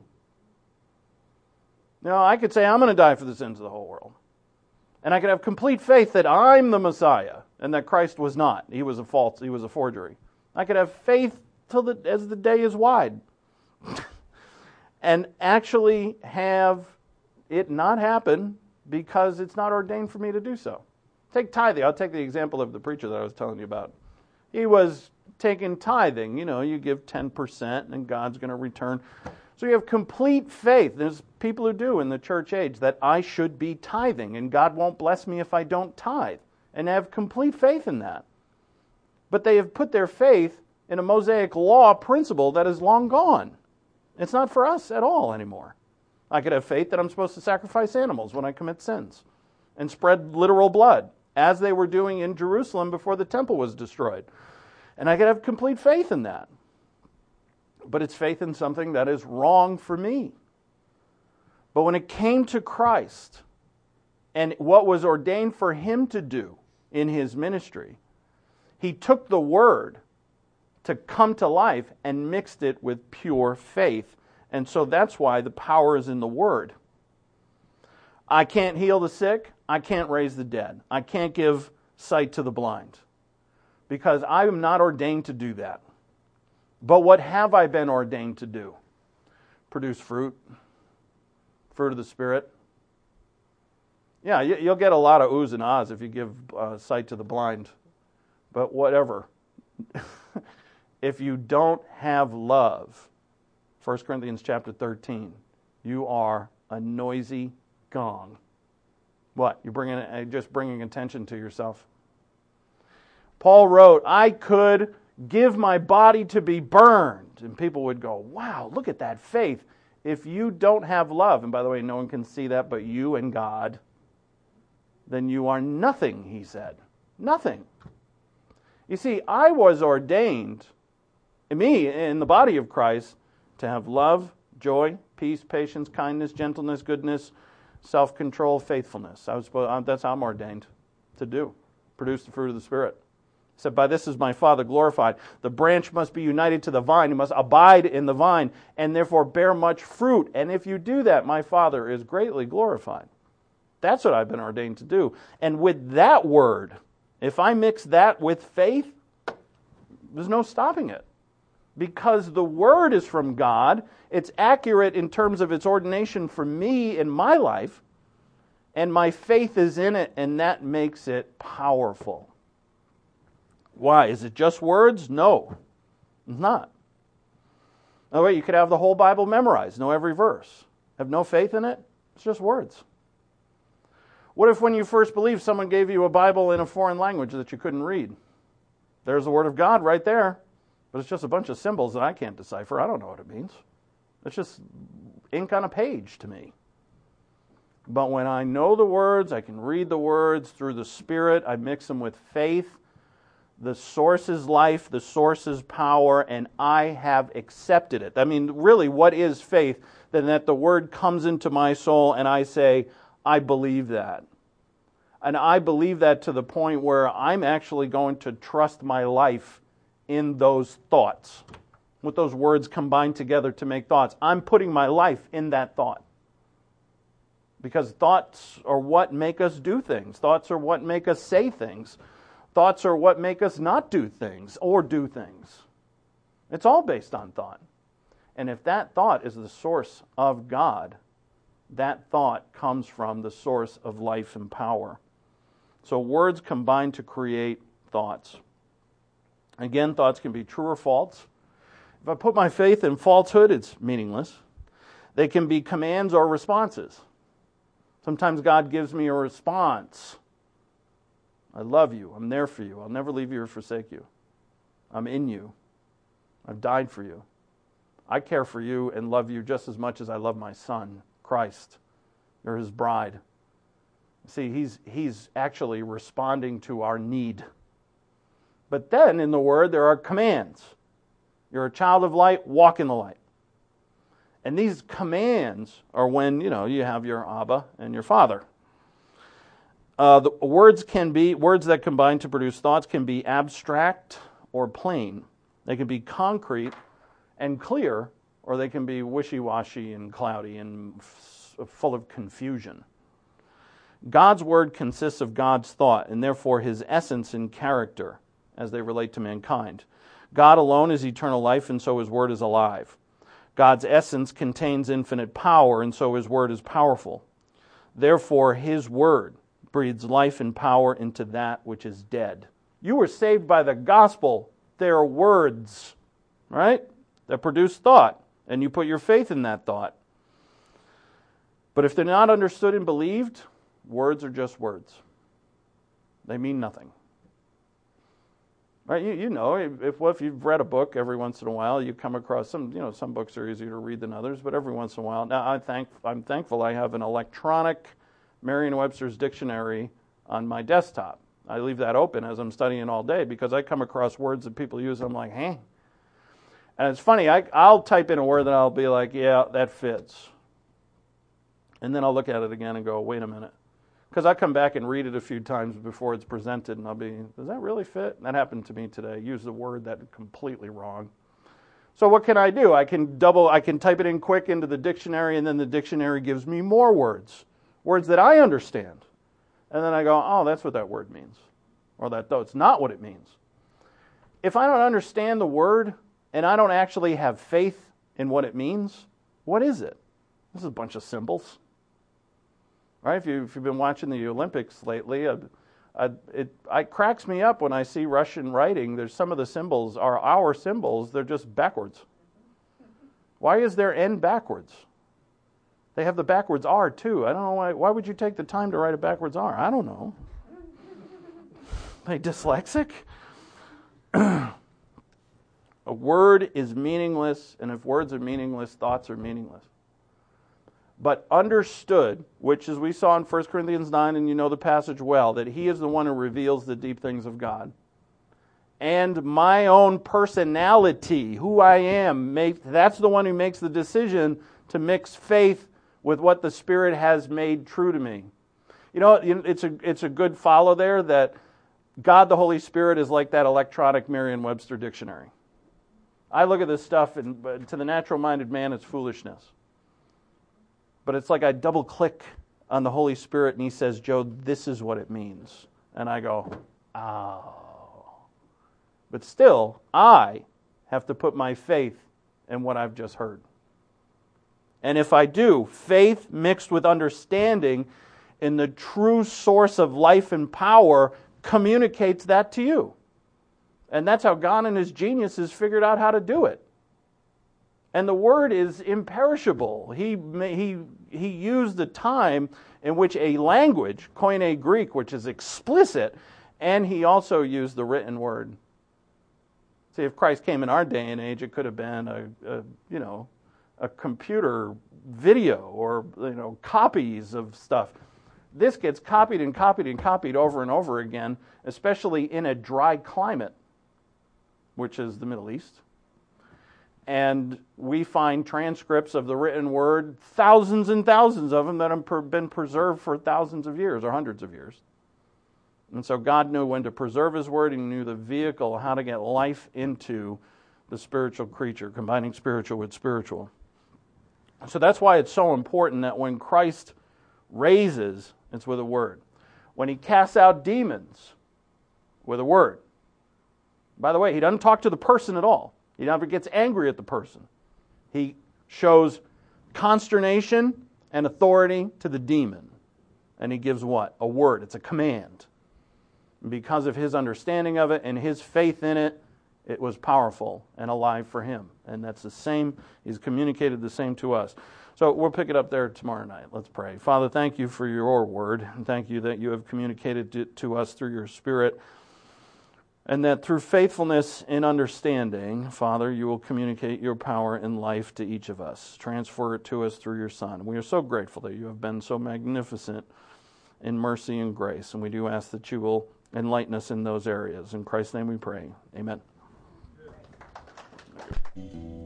Now, I could say, I'm going to die for the sins of the whole world. And I could have complete faith that I'm the Messiah and that Christ was not. He was a forgery. I could have faith as the day is wide. And actually have it not happen because it's not ordained for me to do so. Take tithing. I'll take the example of the preacher that I was telling you about. He was taking tithing. You give 10% and God's going to return. So you have complete faith. There's people who do in the church age that I should be tithing and God won't bless me if I don't tithe. And have complete faith in that. But they have put their faith in a Mosaic law principle that is long gone. It's not for us at all anymore. I could have faith that I'm supposed to sacrifice animals when I commit sins and spread literal blood, as they were doing in Jerusalem before the temple was destroyed. And I could have complete faith in that. But it's faith in something that is wrong for me. But when it came to Christ and what was ordained for Him to do in His ministry, He took the Word to come to life and mixed it with pure faith. And so that's why the power is in the Word. I can't heal the sick. I can't raise the dead. I can't give sight to the blind. Because I am not ordained to do that. But what have I been ordained to do? Produce fruit. Fruit of the Spirit. Yeah, you'll get a lot of oohs and ahs if you give sight to the blind. But whatever. If you don't have love, 1 Corinthians chapter 13, you are a noisy gong. What? You're just bringing attention to yourself. Paul wrote, I could give my body to be burned. And people would go, wow, look at that faith. If you don't have love, and by the way, no one can see that but you and God, then you are nothing, he said. Nothing. You see, I was ordained, me, in the body of Christ, to have love, joy, peace, patience, kindness, gentleness, goodness, self-control, faithfulness. That's how I'm ordained to do. Produce the fruit of the Spirit. He said, by this is my Father glorified. The branch must be united to the vine. You must abide in the vine and therefore bear much fruit. And if you do that, my Father is greatly glorified. That's what I've been ordained to do. And with that word, if I mix that with faith, there's no stopping it. Because the word is from God, it's accurate in terms of its ordination for me in my life, and my faith is in it, and that makes it powerful. Why? Is it just words? No, it's not. No way, you could have the whole Bible memorized, know every verse. Have no faith in it? It's just words. What if when you first believed, someone gave you a Bible in a foreign language that you couldn't read? There's the Word of God right there. But it's just a bunch of symbols that I can't decipher. I don't know what it means. It's just ink on a page to me. But when I know the words, I can read the words through the Spirit. I mix them with faith. The source is life. The source is power. And I have accepted it. I mean, really, what is faith? Then that the Word comes into my soul and I say, I believe that. And I believe that to the point where I'm actually going to trust my life in those thoughts, with those words combined together to make thoughts. I'm putting my life in that thought. Because thoughts are what make us do things. Thoughts are what make us say things. Thoughts are what make us not do things or do things. It's all based on thought. And if that thought is the source of God, that thought comes from the source of life and power. So words combine to create thoughts. Again, thoughts can be true or false. If I put my faith in falsehood, it's meaningless. They can be commands or responses. Sometimes God gives me a response. I love you. I'm there for you. I'll never leave you or forsake you. I'm in you. I've died for you. I care for you and love you just as much as I love my son, Christ. You're his bride. See, he's actually responding to our need. But then in the Word, there are commands. You're a child of light, walk in the light. And these commands are when, you have your Abba and your Father. The words that combine to produce thoughts can be abstract or plain. They can be concrete and clear, or they can be wishy-washy and cloudy and full of confusion. God's Word consists of God's thought, and therefore His essence and character as they relate to mankind. God alone is eternal life, and so His Word is alive. God's essence contains infinite power, and so His Word is powerful. Therefore, His Word breathes life and power into that which is dead. You were saved by the gospel. They are words, right? That produce thought, and you put your faith in that thought. But if they're not understood and believed, words are just words. They mean nothing. Right? If you've read a book every once in a while, you come across some books are easier to read than others, but every once in a while. Now, I'm thankful I have an electronic Merriam-Webster's dictionary on my desktop. I leave that open as I'm studying all day because I come across words that people use, I'm like, hey. And it's funny, I'll type in a word that I'll be like, yeah, that fits. And then I'll look at it again and go, wait a minute. Because I come back and read it a few times before it's presented, and I'll be, does that really fit? That happened to me today. I used the word that completely wrong. So what can I do? I can type it in quick into the dictionary, and then the dictionary gives me more words that I understand. And then I go, oh, that's what that word means. Or it's not what it means. If I don't understand the word, and I don't actually have faith in what it means, what is it? This is a bunch of symbols. Right? If you've been watching the Olympics lately, it cracks me up when I see Russian writing. There's some of the symbols are our symbols. They're just backwards. Why is their N backwards? They have the backwards R too. I don't know why. Why would you take the time to write a backwards R? I don't know. Are they dyslexic? A word is meaningless, and if words are meaningless, thoughts are meaningless. But understood, which as we saw in 1 Corinthians 9, and you know the passage well, that He is the one who reveals the deep things of God. And my own personality, who I am, that's the one who makes the decision to mix faith with what the Spirit has made true to me. It's a good follow there that God the Holy Spirit is like that electronic Merriam-Webster dictionary. I look at this stuff, and to the natural-minded man, it's foolishness. But it's like I double-click on the Holy Spirit, and He says, Joe, this is what it means. And I go, oh. But still, I have to put my faith in what I've just heard. And if I do, faith mixed with understanding in the true source of life and power communicates that to you. And that's how God in His genius has figured out how to do it. And the Word is imperishable. He used the time in which a language, Koine Greek, which is explicit, and He also used the written Word. See, if Christ came in our day and age, it could have been a computer video or copies of stuff. This gets copied and copied and copied over and over again, especially in a dry climate, which is the Middle East. And we find transcripts of the written word, thousands and thousands of them that have been preserved for thousands of years or hundreds of years. And so God knew when to preserve His word, and He knew the vehicle, how to get life into the spiritual creature, combining spiritual with spiritual. So that's why it's so important that when Christ raises, it's with a word. When He casts out demons, with a word. By the way, He doesn't talk to the person at all. He never gets angry at the person. He shows consternation and authority to the demon. And He gives what? A word. It's a command. And because of His understanding of it and His faith in it, it was powerful and alive for him. And that's the same. He's communicated the same to us. So we'll pick it up there tomorrow night. Let's pray. Father, thank you for your word. And thank you that you have communicated it to us through your Spirit. And that through faithfulness and understanding, Father, you will communicate your power and life to each of us. Transfer it to us through your Son. We are so grateful that you have been so magnificent in mercy and grace. And we do ask that you will enlighten us in those areas. In Christ's name we pray. Amen.